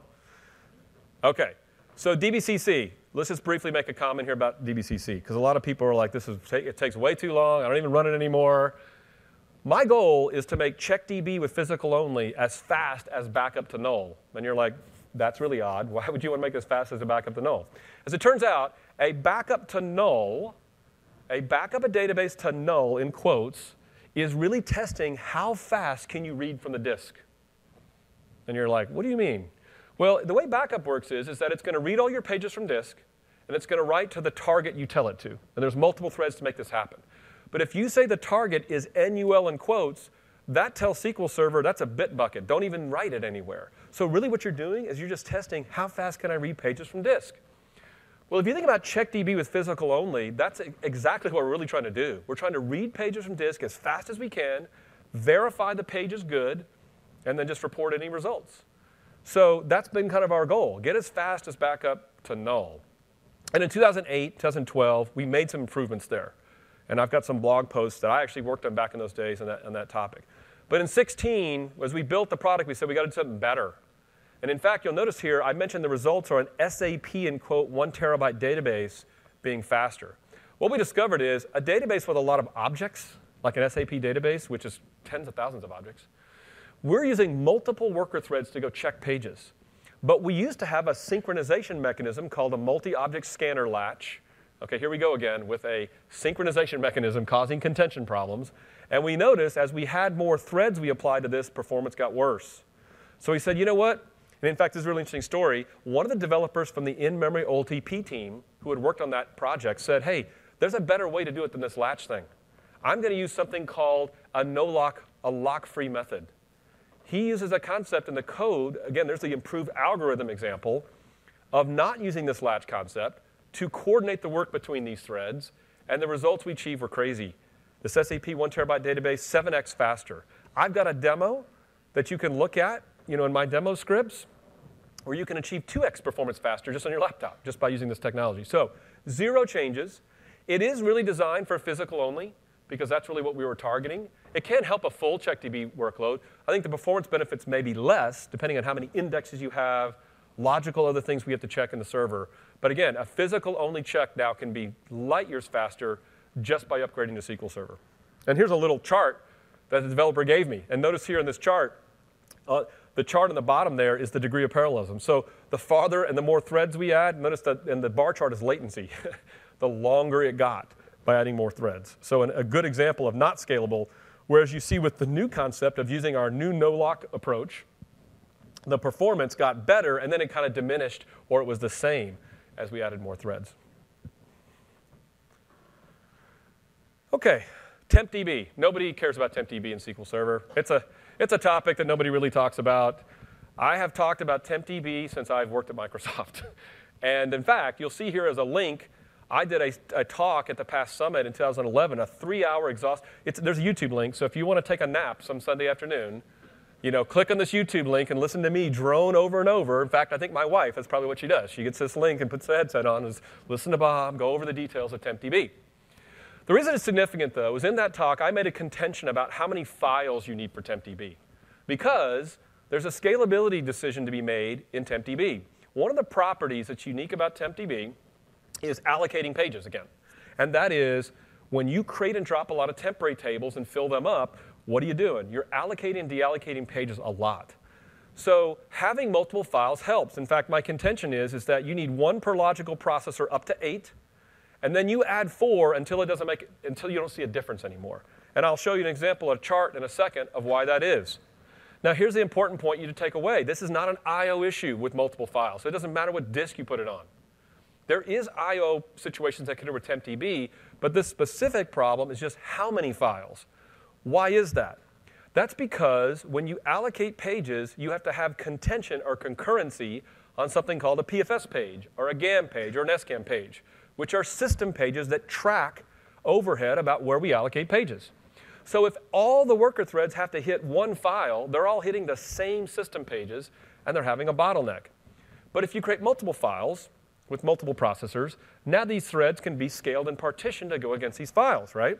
Okay. So D B C C. Let's just briefly make a comment here about D B C C, because a lot of people are like, this is, it takes way too long. I don't even run it anymore. My goal is to make CheckDB with physical only as fast as backup to null. And you're like, that's really odd. Why would you want to make it as fast as a backup to null? As it turns out, a backup to null, a backup a database to null, in quotes, is really testing how fast can you read from the disk. And you're like, what do you mean? Well, the way backup works is, is that it's going to read all your pages from disk, and it's going to write to the target you tell it to. And there's multiple threads to make this happen. But if you say the target is N U L in quotes, that tells S Q L Server that's a bit bucket. Don't even write it anywhere. So really what you're doing is you're just testing how fast can I read pages from disk. Well, if you think about CheckDB with physical only, that's exactly what we're really trying to do. We're trying to read pages from disk as fast as we can, verify the page is good, and then just report any results. So that's been kind of our goal. Get as fast as backup to null. And in two thousand eight, two thousand twelve, we made some improvements there. And I've got some blog posts that I actually worked on back in those days on that, on that topic. But in sixteen, as we built the product, we said we got to do something better. And in fact, you'll notice here, I mentioned the results are an S A P, in quote, one terabyte database being faster. What we discovered is a database with a lot of objects, like an S A P database, which is tens of thousands of objects, we're using multiple worker threads to go check pages. But we used to have a synchronization mechanism called a multi-object scanner latch. Okay, here we go again with a synchronization mechanism causing contention problems. And we noticed as we had more threads we applied to this, performance got worse. So we said, you know what? And in fact, this is a really interesting story. One of the developers from the in-memory O L T P team who had worked on that project said, hey, there's a better way to do it than this latch thing. I'm going to use something called a no-lock, a lock-free method. He uses a concept in the code, again, there's the improved algorithm example, of not using this latch concept to coordinate the work between these threads, and the results we achieved were crazy. This S A P one terabyte database, seven x faster. I've got a demo that you can look at, you know, in my demo scripts, where you can achieve two x performance faster just on your laptop, just by using this technology. So zero changes. It is really designed for physical only, because that's really what we were targeting. It can help a full CheckDB workload. I think the performance benefits may be less, depending on how many indexes you have, logical other things we have to check in the server. But again, a physical-only check now can be light years faster just by upgrading to S Q L Server. And here's a little chart that the developer gave me. And notice here in this chart, uh, the chart on the bottom there is the degree of parallelism. So the farther and the more threads we add, notice that in the bar chart is latency, the longer it got by adding more threads. So an, a good example of not scalable, whereas you see with the new concept of using our new no-lock approach, the performance got better, and then it kind of diminished, or it was the same as we added more threads. OK, TempDB. Nobody cares about TempDB in S Q L Server. It's a, it's a topic that nobody really talks about. I have talked about TempDB since I've worked at Microsoft. And in fact, you'll see here as a link, I did a, a talk at the past summit in two thousand eleven, a three-hour exhaust. It's, there's a YouTube link, so if you want to take a nap some Sunday afternoon, you know, click on this YouTube link and listen to me drone over and over. In fact, I think my wife, that's probably what she does. She gets this link and puts the headset on and says, listen to Bob, go over the details of TempDB. The reason it's significant, though, is in that talk, I made a contention about how many files you need for TempDB. Because there's a scalability decision to be made in TempDB. One of the properties that's unique about TempDB is allocating pages again. And that is, when you create and drop a lot of temporary tables and fill them up, what are you doing? You're allocating and deallocating pages a lot. So having multiple files helps. In fact, my contention is, is that you need one per logical processor up to eight, and then you add four until it doesn't make, until you don't see a difference anymore. And I'll show you an example, a chart in a second of why that is. Now, here's the important point you to take away. This is not an I O issue with multiple files, so it doesn't matter what disk you put it on. There is I O situations that can over TempDB, but this specific problem is just how many files. Why is that? That's because when you allocate pages, you have to have contention or concurrency on something called a P F S page, or a GAM page, or an S GAM page, which are system pages that track overhead about where we allocate pages. So if all the worker threads have to hit one file, they're all hitting the same system pages, and they're having a bottleneck. But if you create multiple files with multiple processors, now these threads can be scaled and partitioned to go against these files, right?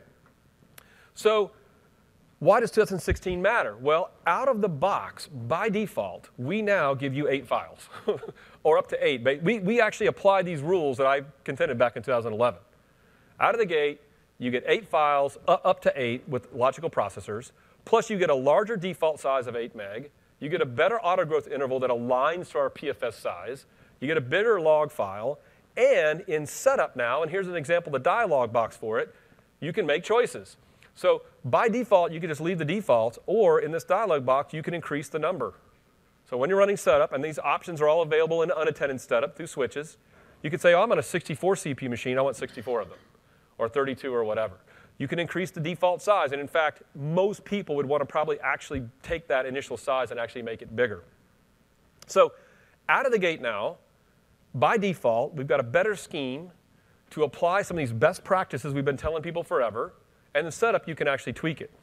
So why does two thousand sixteen matter? Well, out of the box, by default, we now give you eight files, or up to eight. We, we actually apply these rules that I contended back in two thousand eleven. Out of the gate, you get eight files, uh, up to eight with logical processors, plus you get a larger default size of eight meg. You get a better autogrowth interval that aligns to our P F S size. You get a bigger log file. And in setup now, and here's an example of the dialog box for it, you can make choices. So by default, you can just leave the defaults, or in this dialog box, you can increase the number. So when you're running setup, and these options are all available in unattended setup through switches, you could say, oh, I'm on a sixty-four C P U machine, I want sixty-four of them, or thirty-two or whatever. You can increase the default size, and in fact, most people would want to probably actually take that initial size and actually make it bigger. So out of the gate now, by default, we've got a better scheme to apply some of these best practices we've been telling people forever, and in setup, you can actually tweak it.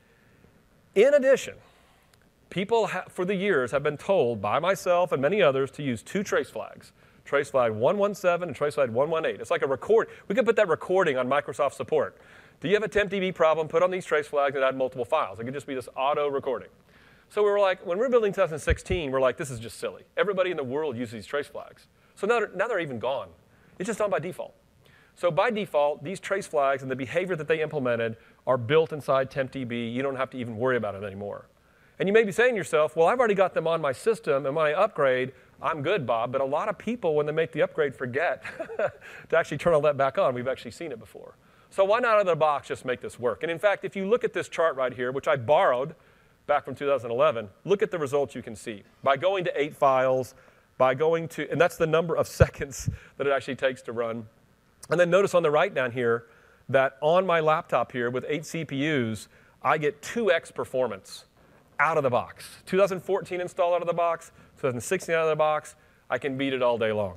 In addition, people ha- for the years have been told by myself and many others to use two trace flags, trace flag one one seven and trace flag one one eight. It's like a record. We could put that recording on Microsoft support. Do you have a TempDB problem? Put on these trace flags and add multiple files. It could just be this auto recording. So we were like, when we were building two thousand sixteen, we're like, this is just silly. Everybody in the world uses these trace flags. So now they're, now they're even gone. It's just on by default. So by default, these trace flags and the behavior that they implemented are built inside TempDB. You don't have to even worry about it anymore. And you may be saying to yourself, well, I've already got them on my system, and when I upgrade, I'm good, Bob. But a lot of people, when they make the upgrade, forget to actually turn all that back on. We've actually seen it before. So why not out of the box just make this work? And in fact, if you look at this chart right here, which I borrowed back from two thousand eleven, look at the results you can see. By going to eight files, by going to, and that's the number of seconds that it actually takes to run. And then notice on the right down here that on my laptop here with eight C P Us, I get two X performance out of the box. two thousand fourteen install out of the box, two thousand sixteen out of the box. I can beat it all day long.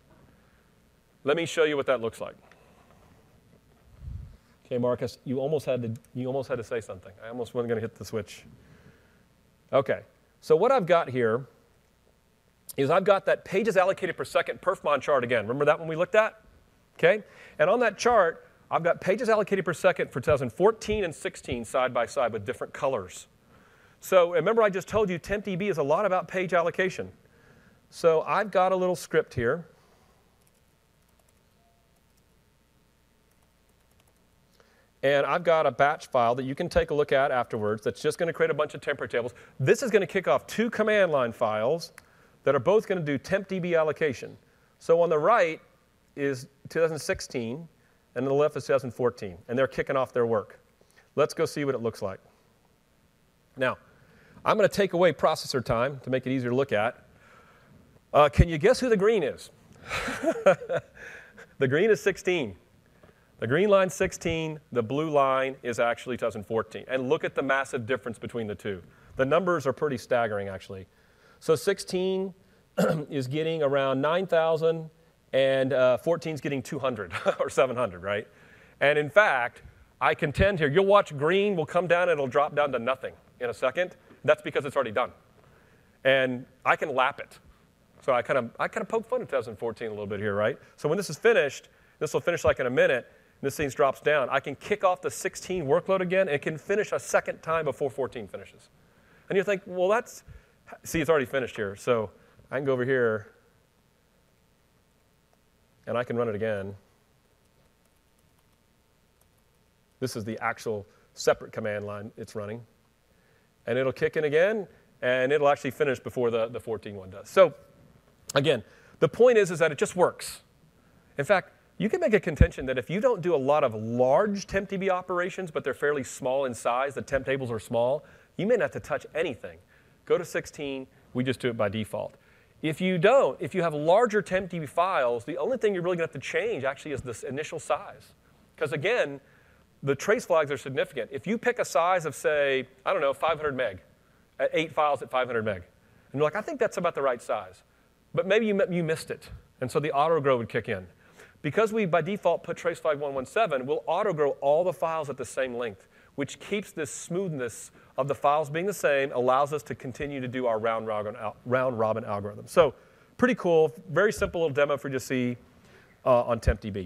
Let me show you what that looks like. Okay, Marcus, you almost had to, you almost had to say something. I almost wasn't going to hit the switch. Okay, so what I've got here is I've got that pages allocated per second perfmon chart again. Remember that one we looked at? Okay, and on that chart, I've got pages allocated per second for two thousand fourteen and sixteen side by side with different colors. So remember I just told you TempDB is a lot about page allocation. So I've got a little script here. And I've got a batch file that you can take a look at afterwards that's just going to create a bunch of temporary tables. This is going to kick off two command line files that are both going to do TempDB allocation. So on the right is two thousand sixteen, and on the left is two thousand fourteen. And they're kicking off their work. Let's go see what it looks like. Now, I'm going to take away processor time to make it easier to look at. Uh, can you guess who the green is? The green is sixteen. The green line sixteen, the blue line is actually two thousand fourteen. And look at the massive difference between the two. The numbers are pretty staggering, actually. So sixteen is getting around nine thousand, and uh, fourteen is getting two hundred, or seven hundred, right? And in fact, I contend here, you'll watch green will come down and it'll drop down to nothing in a second. That's because it's already done. And I can lap it. So I kind of I kind of poke fun at two thousand fourteen a little bit here, right? So when this is finished, this will finish like in a minute, and this thing drops down. I can kick off the sixteen workload again, and it can finish a second time before fourteen finishes. And you think, well, that's, see, it's already finished here. So I can go over here, and I can run it again. This is the actual separate command line it's running. And it'll kick in again, and it'll actually finish before the, the fourteen one does. So again, the point is, is that it just works. In fact, you can make a contention that if you don't do a lot of large TempDB operations, but they're fairly small in size, the temp tables are small, you may not have to touch anything. Go to sixteen. We just do it by default. If you don't, if you have larger TempDB files, the only thing you're really going to have to change actually is this initial size. Because again, the trace flags are significant. If you pick a size of, say, I don't know, five hundred meg, at eight files at five hundred meg, and you're like, I think that's about the right size. But maybe you, you missed it, and so the auto-grow would kick in. Because we, by default, put trace flag one one seven, we'll auto-grow all the files at the same length, which keeps this smoothness of the files being the same, allows us to continue to do our round robin, round robin algorithm. So pretty cool, very simple little demo for you to see uh, on TempDB.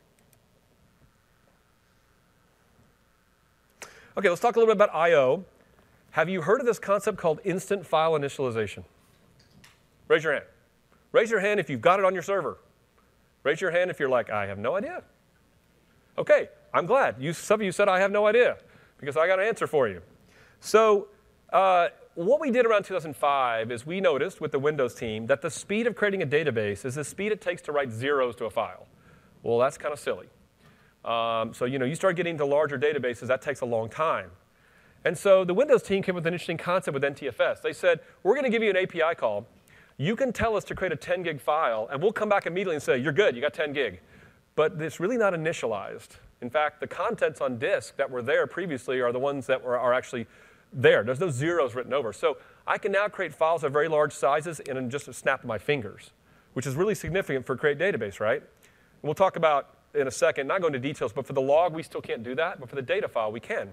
OK, let's talk a little bit about I O. Have you heard of this concept called instant file initialization? Raise your hand. Raise your hand if you've got it on your server. Raise your hand if you're like, I have no idea. OK, I'm glad. You, some of you said I have no idea, because I got an answer for you. So uh, what we did around two thousand five is we noticed with the Windows team that the speed of creating a database is the speed it takes to write zeros to a file. Well, that's kind of silly. Um, so you know, you start getting to larger databases, that takes a long time. And so the Windows team came with an interesting concept with N T F S. They said, we're going to give you an A P I call. You can tell us to create a ten gig file, and we'll come back immediately and say, you're good, you got ten gig. But it's really not initialized. In fact, the contents on disk that were there previously are the ones that were, are actually there. There's no zeros written over. So I can now create files of very large sizes in just a snap of my fingers, which is really significant for create database, right? And we'll talk about in a second, not going into details, but for the log, we still can't do that. But for the data file, we can.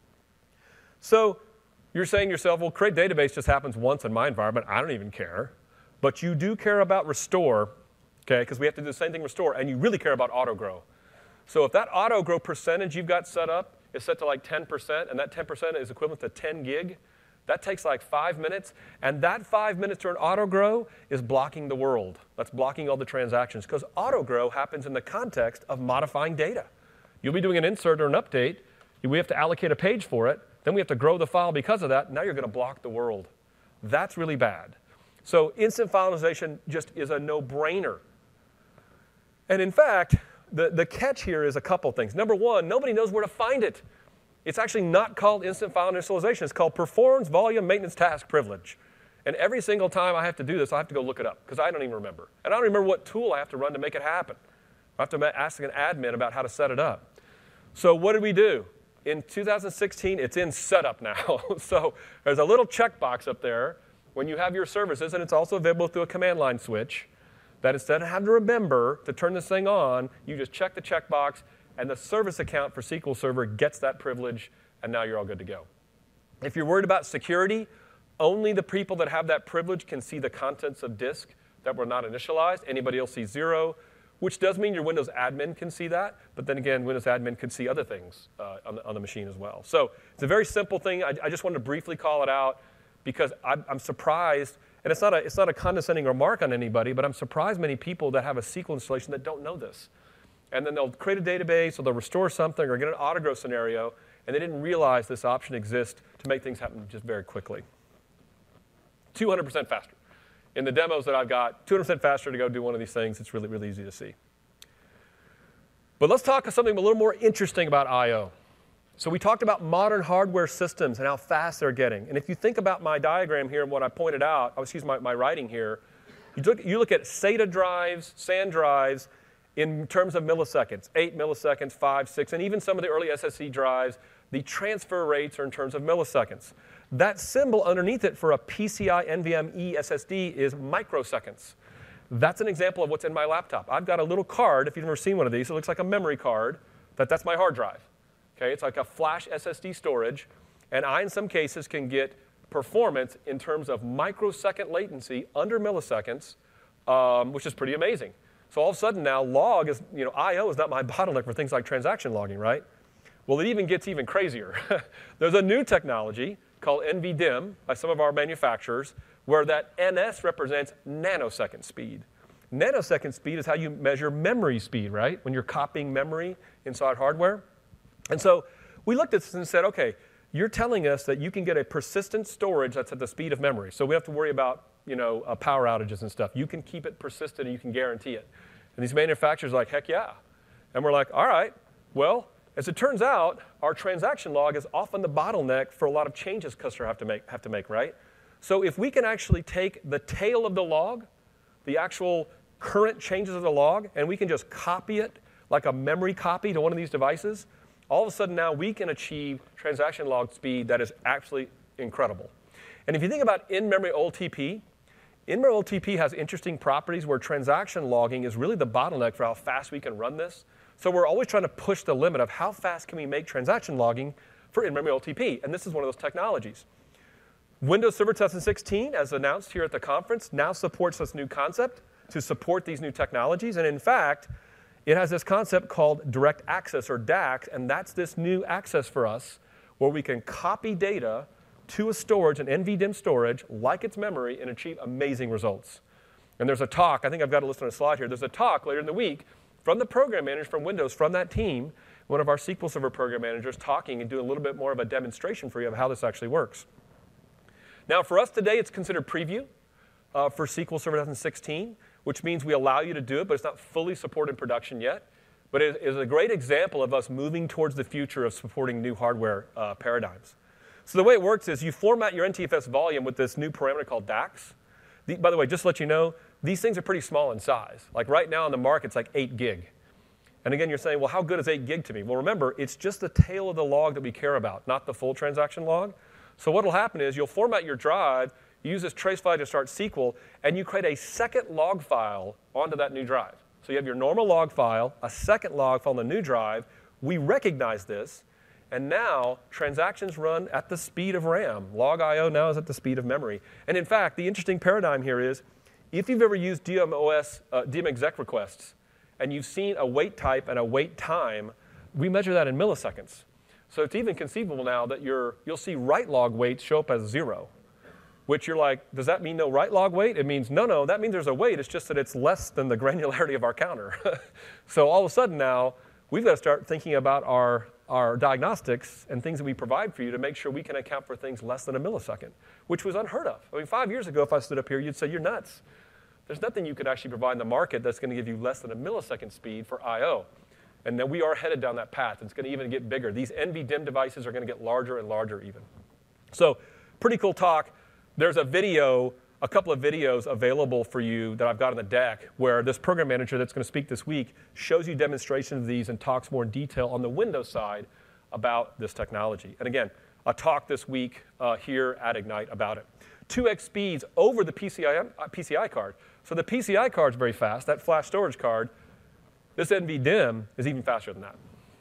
So you're saying to yourself, well, create database just happens once in my environment. I don't even care. But you do care about restore, okay, because we have to do the same thing restore, and you really care about auto-grow. So if that auto-grow percentage you've got set up is set to like ten percent, and that ten percent is equivalent to ten gig, that takes like five minutes, and that five minutes to an auto-grow is blocking the world. That's blocking all the transactions, because auto-grow happens in the context of modifying data. You'll be doing an insert or an update. We have to allocate a page for it. Then we have to grow the file because of that. Now you're going to block the world. That's really bad. So instant finalization just is a no-brainer. And in fact, the, the catch here is a couple things. Number one, nobody knows where to find it. It's actually not called instant file initialization. It's called performs volume maintenance task privilege. And every single time I have to do this, I have to go look it up, because I don't even remember. And I don't remember what tool I have to run to make it happen. I have to ask an admin about how to set it up. So what did we do? In two thousand sixteen, it's in setup now. So there's a little checkbox up there when you have your services, and it's also available through a command line switch, that instead of having to remember to turn this thing on, you just check the checkbox, and the service account for S Q L Server gets that privilege, and now you're all good to go. If you're worried about security, only the people that have that privilege can see the contents of disk that were not initialized. Anybody else sees zero, which does mean your Windows admin can see that. But then again, Windows admin could see other things uh, on, the, on the machine as well. So it's a very simple thing. I, I just wanted to briefly call it out, because I'm, I'm surprised, and it's not, a, it's not a condescending remark on anybody, but I'm surprised many people that have a S Q L installation that don't know this. And then they'll create a database, or they'll restore something, or get an autogrow scenario, and they didn't realize this option exists to make things happen just very quickly. two hundred percent faster. In the demos that I've got, two hundred percent faster to go do one of these things. It's really, really easy to see. But let's talk something a little more interesting about I O. So we talked about modern hardware systems and how fast they're getting. And if you think about my diagram here and what I pointed out, oh, excuse my, my writing here, you look, you look at SATA drives, SAN drives, in terms of milliseconds, eight milliseconds, five, six, and even some of the early S S D drives, the transfer rates are in terms of milliseconds. That symbol underneath it for a P C I NVMe S S D is microseconds. That's an example of what's in my laptop. I've got a little card, if you've never seen one of these, it looks like a memory card, but that's my hard drive. Okay, it's like a flash S S D storage, and I, in some cases, can get performance in terms of microsecond latency under milliseconds, um, which is pretty amazing. So all of a sudden now, log is, you know, I O is not my bottleneck for things like transaction logging, right? Well, it even gets even crazier. There's a new technology called N V D I M by some of our manufacturers, where that N S represents nanosecond speed. Nanosecond speed is how you measure memory speed, right? When you're copying memory inside hardware. And so we looked at this and said, OK, you're telling us that you can get a persistent storage that's at the speed of memory. So we have to worry about, you know, uh, power outages and stuff. You can keep it persistent and you can guarantee it. And these manufacturers are like, heck yeah. And we're like, all right, well, as it turns out, our transaction log is often the bottleneck for a lot of changes customers have to make, have to make, right? So if we can actually take the tail of the log, the actual current changes of the log, and we can just copy it like a memory copy to one of these devices, all of a sudden now we can achieve transaction log speed that is actually incredible. And if you think about in-memory O L T P, in-memory O L T P has interesting properties where transaction logging is really the bottleneck for how fast we can run this. So we're always trying to push the limit of how fast can we make transaction logging for in-memory O L T P, and this is one of those technologies. Windows Server twenty sixteen, as announced here at the conference, now supports this new concept to support these new technologies, and in fact, it has this concept called direct access, or D A C, and that's this new access for us where we can copy data to a storage, an N V D I M storage, like its memory, and achieve amazing results. And there's a talk, I think I've got it listed on a slide here, there's a talk later in the week from the program manager from Windows, from that team, one of our S Q L Server program managers talking and doing a little bit more of a demonstration for you of how this actually works. Now, for us today, it's considered preview uh, for S Q L Server twenty sixteen, which means we allow you to do it, but it's not fully supported in production yet. But it is a great example of us moving towards the future of supporting new hardware uh, paradigms. So the way it works is you format your N T F S volume with this new parameter called D A X. The, by the way, just to let you know, these things are pretty small in size. Like right now on the market, it's like eight gig. And again, you're saying, well, how good is eight gig to me? Well, remember, it's just the tail of the log that we care about, not the full transaction log. So what will happen is you'll format your drive, you use this trace file to start S Q L, and you create a second log file onto that new drive. So you have your normal log file, a second log file on the new drive. We recognize this, and now transactions run at the speed of RAM. Log I O now is at the speed of memory. And in fact, the interesting paradigm here is, if you've ever used D M O S, uh, D M exec requests, and you've seen a wait type and a wait time, we measure that in milliseconds. So it's even conceivable now that you're, you'll see write log waits show up as zero, which you're like, does that mean no write log wait? It means, no, no, that means there's a wait. It's just that it's less than the granularity of our counter. So all of a sudden now, we've got to start thinking about our, our diagnostics and things that we provide for you to make sure we can account for things less than a millisecond, which was unheard of. I mean, five years ago, if I stood up here, you'd say, you're nuts. There's nothing you could actually provide in the market that's going to give you less than a millisecond speed for I O. And then we are headed down that path. It's going to even get bigger. These N V D I M devices are going to get larger and larger even. So pretty cool talk. There's a video, a couple of videos available for you that I've got on the deck where this program manager that's going to speak this week shows you demonstrations of these and talks more in detail on the Windows side about this technology. And again, a talk this week uh, here at Ignite about it. two X speeds over the P C I, uh, P C I card. So the P C I card is very fast, that flash storage card. This N V D I M is even faster than that.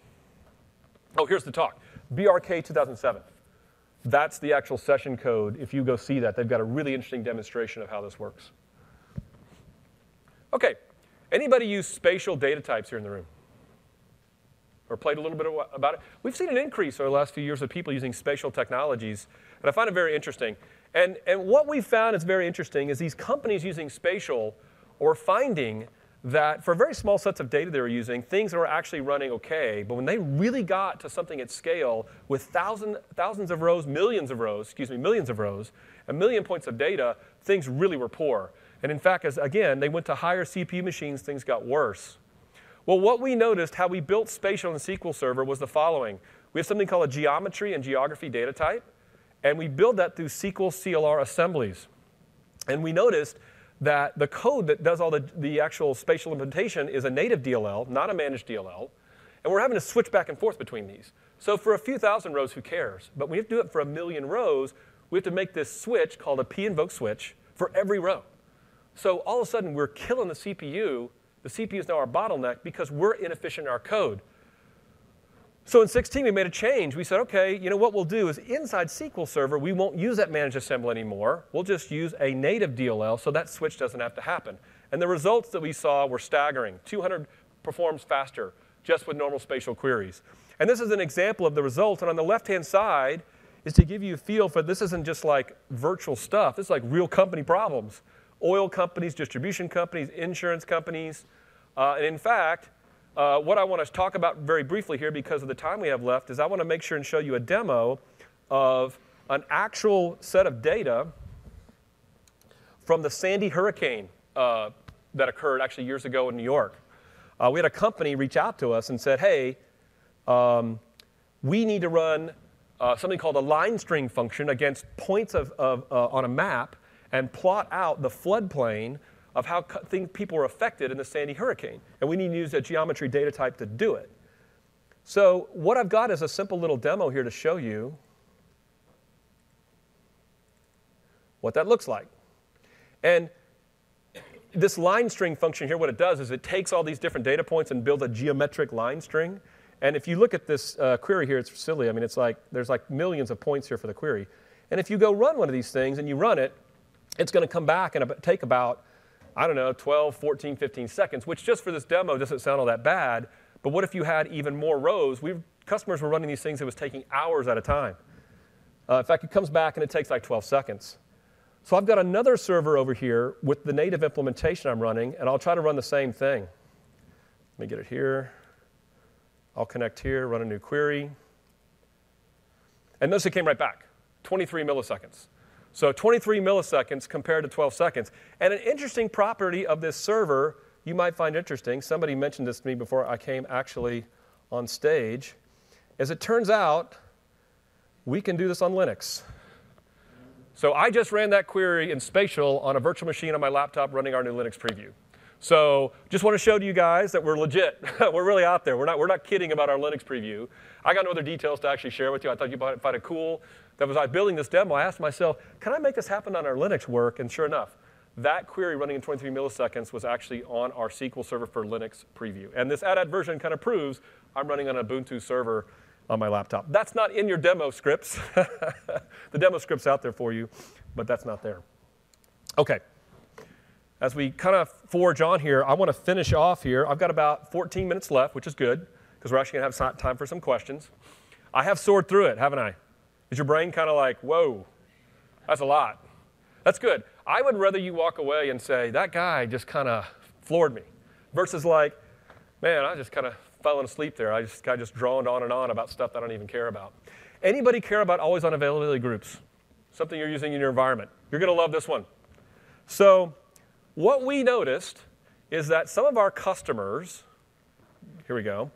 Oh, here's the talk. B R K two thousand seven. That's the actual session code. If you go see that, they've got a really interesting demonstration of how this works. OK, anybody use spatial data types here in the room? Or played a little bit about it? We've seen an increase over the last few years of people using spatial technologies, and I find it very interesting. And, and what we found is very interesting is these companies using spatial or finding that for very small sets of data they were using, things were actually running OK. But when they really got to something at scale with thousand, thousands of rows, millions of rows, excuse me, millions of rows, a million points of data, things really were poor. And in fact, as again, they went to higher C P U machines, things got worse. Well, what we noticed, how we built spatial in the S Q L Server was the following. We have something called a geometry and geography data type. And we build that through S Q L C L R assemblies. And we noticed that the code that does all the, the actual spatial implementation is a native D L L, not a managed D L L. And we're having to switch back and forth between these. So for a few thousand rows, who cares? But we have to do it for a million rows. We have to make this switch called a p-invoke switch for every row. So all of a sudden, we're killing the C P U. The C P U is now our bottleneck because we're inefficient in our code. So in sixteen, we made a change. We said, OK, you know what we'll do is inside S Q L Server, we won't use that managed assembly anymore. We'll just use a native D L L, so that switch doesn't have to happen. And the results that we saw were staggering. two hundred performs faster just with normal spatial queries. And this is an example of the results. And on the left-hand side is to give you a feel for this isn't just like virtual stuff. This is like real company problems. Oil companies, distribution companies, insurance companies. Uh, and in fact, Uh, what I want to talk about very briefly here, because of the time we have left, is I want to make sure and show you a demo of an actual set of data from the Sandy hurricane uh, that occurred actually years ago in New York. Uh, we had a company reach out to us and said, hey, um, we need to run uh, something called a line string function against points of, of, uh, on a map and plot out the floodplain of how co- things, people were affected in the Sandy hurricane. And we need to use a geometry data type to do it. So what I've got is a simple little demo here to show you what that looks like. And this line string function here, what it does is it takes all these different data points and builds a geometric line string. And if you look at this uh, query here, it's silly. I mean, it's like there's like millions of points here for the query. And if you go run one of these things and you run it, it's going to come back and take about, I don't know, twelve, fourteen, fifteen seconds, which just for this demo doesn't sound all that bad. But what if you had even more rows? We customers were running these things, it was taking hours at a time. Uh, in fact, it comes back and it takes like twelve seconds. So I've got another server over here with the native implementation I'm running, and I'll try to run the same thing. Let me get it here. I'll connect here, run a new query. And notice it came right back, twenty-three milliseconds. So twenty-three milliseconds compared to twelve seconds. And an interesting property of this server you might find interesting, somebody mentioned this to me before I came actually on stage, as it turns out, we can do this on Linux. So I just ran that query in Spatial on a virtual machine on my laptop running our new Linux preview. So just want to show to you guys that we're legit. We're really out there. We're not, we're not kidding about our Linux preview. I got no other details to actually share with you. I thought you might find it cool. That was I building this demo, I asked myself, can I make this happen on our Linux work? And sure enough, that query running in twenty-three milliseconds was actually on our S Q L Server for Linux preview. And this add-add version kind of proves I'm running on an Ubuntu server on my laptop. That's not in your demo scripts. The demo script's out there for you, but that's not there. OK. As we kind of forge on here, I want to finish off here. I've got about fourteen minutes left, which is good, because we're actually going to have time for some questions. I have soared through it, haven't I? Is your brain kind of like, whoa, that's a lot? That's good. I would rather you walk away and say, that guy just kind of floored me, versus like, man, I just kind of fell asleep there. I just got just droned on and on about stuff that I don't even care about. Anybody care about always on availability groups? Something you're using in your environment. You're going to love this one. So what we noticed is that some of our customers, here we go,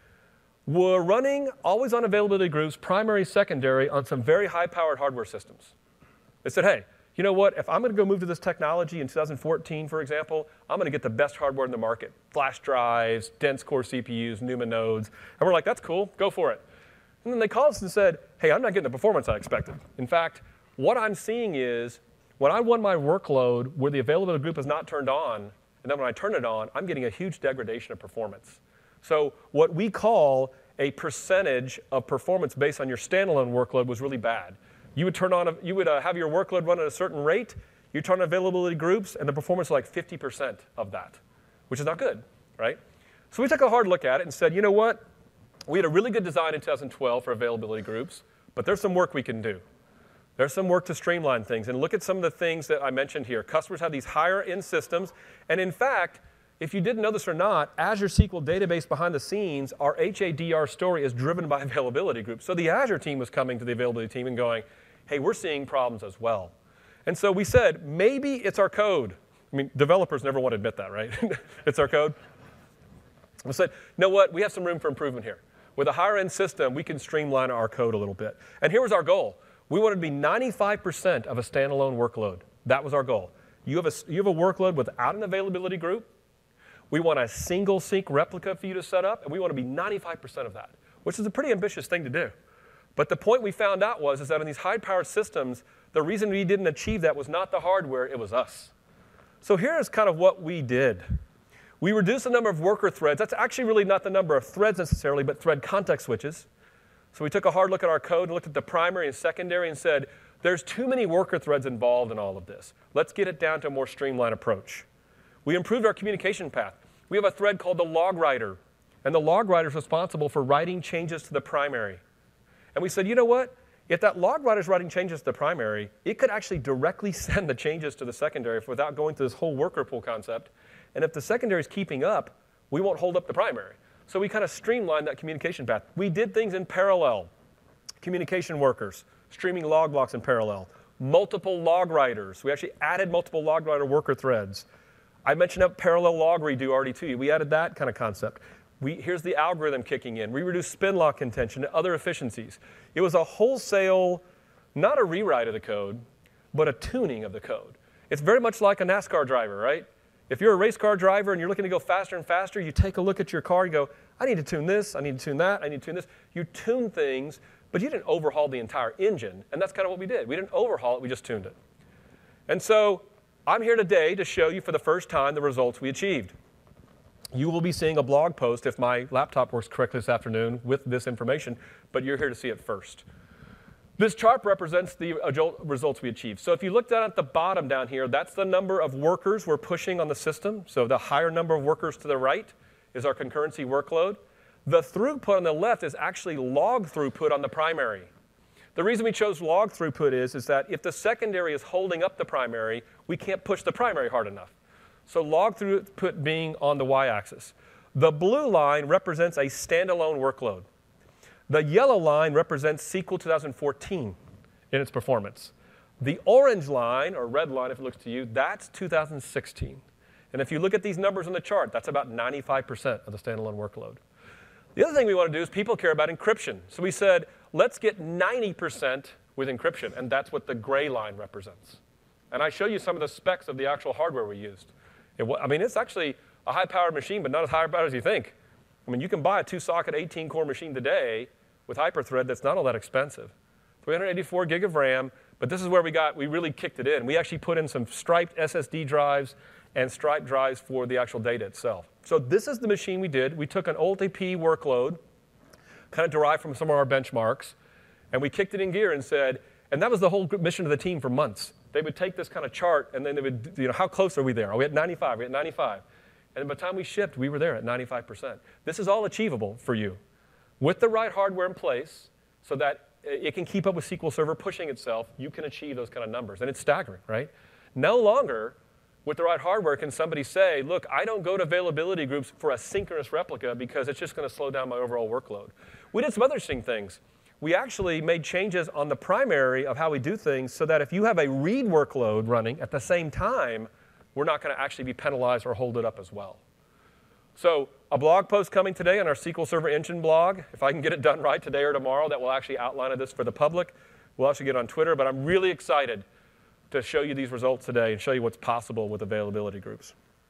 were running always on availability groups, primary, secondary, on some very high-powered hardware systems. They said, hey, you know what? If I'm going to go move to this technology in two thousand fourteen, for example, I'm going to get the best hardware in the market. Flash drives, dense core C P Us, NUMA nodes. And we're like, that's cool. Go for it. And then they called us and said, hey, I'm not getting the performance I expected. In fact, what I'm seeing is when I run my workload where the availability group is not turned on, and then when I turn it on, I'm getting a huge degradation of performance. So what we call a percentage of performance based on your standalone workload was really bad. You would turn on, a, you would uh, have your workload run at a certain rate. You turn on availability groups, and the performance was like fifty percent of that, which is not good, right? So we took a hard look at it and said, you know what? We had a really good design in two thousand twelve for availability groups, but there's some work we can do. There's some work to streamline things. And look at some of the things that I mentioned here. Customers have these higher-end systems. And in fact, if you didn't know this or not, Azure S Q L database behind the scenes, our H A D R story is driven by availability groups. So the Azure team was coming to the availability team and going, hey, we're seeing problems as well. And so we said, maybe it's our code. I mean, developers never want to admit that, right? It's our code. We said, you know what? We have some room for improvement here. With a higher-end system, we can streamline our code a little bit. And here was our goal. We wanted to be ninety-five percent of a standalone workload. That was our goal. You have a, you have a workload without an availability group. We want a single sync replica for you to set up, and we want to be ninety-five percent of that, which is a pretty ambitious thing to do. But the point we found out was is that in these high-powered systems, the reason we didn't achieve that was not the hardware, it was us. So here's kind of what we did. We reduced the number of worker threads. That's actually really not the number of threads necessarily, but thread context switches. So we took a hard look at our code and looked at the primary and secondary and said, there's too many worker threads involved in all of this. Let's get it down to a more streamlined approach. We improved our communication path. We have a thread called the log writer, and the log writer is responsible for writing changes to the primary. And we said, you know what? If that log writer is writing changes to the primary, it could actually directly send the changes to the secondary without going through this whole worker pool concept. And if the secondary is keeping up, we won't hold up the primary. So we kind of streamlined that communication path. We did things in parallel. Communication workers, streaming log blocks in parallel, multiple log writers. We actually added multiple log writer worker threads. I mentioned a parallel log redo already to you. We added that kind of concept. We, here's the algorithm kicking in. We reduced spin lock contention and other efficiencies. It was a wholesale, not a rewrite of the code, but a tuning of the code. It's very much like a NASCAR driver, right? If you're a race car driver and you're looking to go faster and faster, you take a look at your car and go, I need to tune this, I need to tune that, I need to tune this. You tune things, but you didn't overhaul the entire engine, and that's kind of what we did. We didn't overhaul it, we just tuned it. And so I'm here today to show you for the first time the results we achieved. You will be seeing a blog post, if my laptop works correctly this afternoon, with this information, but you're here to see it first. This chart represents the results we achieved. So if you look down at the bottom down here, that's the number of workers we're pushing on the system. So the higher number of workers to the right is our concurrency workload. The throughput on the left is actually log throughput on the primary. The reason we chose log throughput is, is that if the secondary is holding up the primary, we can't push the primary hard enough. So log throughput being on the y-axis. The blue line represents a standalone workload. The yellow line represents S Q L two thousand fourteen in its performance. The orange line, or red line if it looks to you, that's two thousand sixteen. And if you look at these numbers on the chart, that's about ninety-five percent of the standalone workload. The other thing we want to do is people care about encryption. So we said, let's get ninety percent with encryption, and that's what the gray line represents. And I show you some of the specs of the actual hardware we used. It, I mean, it's actually a high-powered machine, but not as high-powered as you think. I mean, you can buy a two-socket eighteen core machine today with Hyper-Thread that's not all that expensive. three hundred eighty-four gig of RAM, but this is where we got, we really kicked it in. We actually put in some striped S S D drives and striped drives for the actual data itself. So this is the machine we did. We took an O L T P workload, kind of derived from some of our benchmarks, and we kicked it in gear and said, and that was the whole mission of the team for months. They would take this kind of chart, and then they would, you know, how close are we there? Are we at ninety-five? Are we at ninety-five? And by the time we shipped, we were there at ninety-five percent. This is all achievable for you with the right hardware in place so that it can keep up with S Q L Server pushing itself. You can achieve those kind of numbers, and it's staggering, right? No longer, with the right hardware, can somebody say, look, I don't go to availability groups for a synchronous replica because it's just going to slow down my overall workload. We did some other interesting things. We actually made changes on the primary of how we do things so that if you have a read workload running at the same time, we're not going to actually be penalized or hold it up as well. So a blog post coming today on our S Q L Server Engine blog. If I can get it done right today or tomorrow, that will actually outline this for the public. We'll also get on Twitter, but I'm really excited to show you these results today and show you what's possible with availability groups.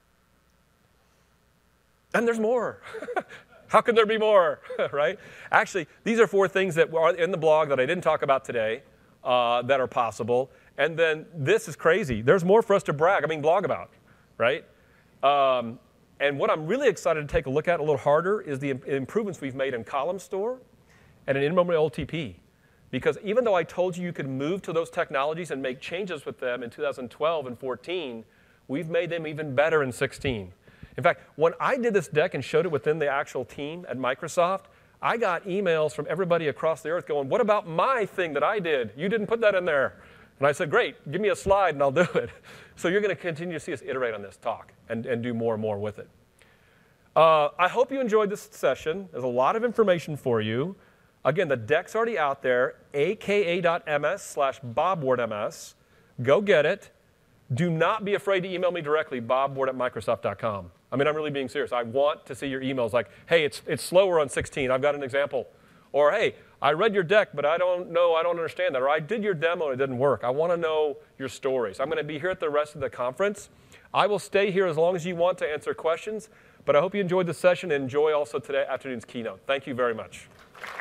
And there's more. How can there be more, right? Actually, these are four things that are in the blog that I didn't talk about today uh, that are possible. And then this is crazy. There's more for us to brag, I mean blog about, right? Um, and what I'm really excited to take a look at a little harder is the improvements we've made in column store and in in-memory O L T P. Because even though I told you you could move to those technologies and make changes with them in two thousand twelve and fourteen, we've made them even better in sixteen. In fact, when I did this deck and showed it within the actual team at Microsoft, I got emails from everybody across the earth going, what about my thing that I did? You didn't put that in there. And I said, great, give me a slide and I'll do it. So you're going to continue to see us iterate on this talk and, and do more and more with it. Uh, I hope you enjoyed this session. There's a lot of information for you. Again, the deck's already out there, aka.ms slash bobwardms. Go get it. Do not be afraid to email me directly, bobward at microsoft dot com. I mean, I'm really being serious. I want to see your emails like, hey, it's, it's slower on sixteen. I've got an example. Or, hey, I read your deck, but I don't know, I don't understand that. Or I did your demo and it didn't work. I want to know your stories. I'm going to be here at the rest of the conference. I will stay here as long as you want to answer questions. But I hope you enjoyed the session and enjoy also today afternoon's keynote. Thank you very much.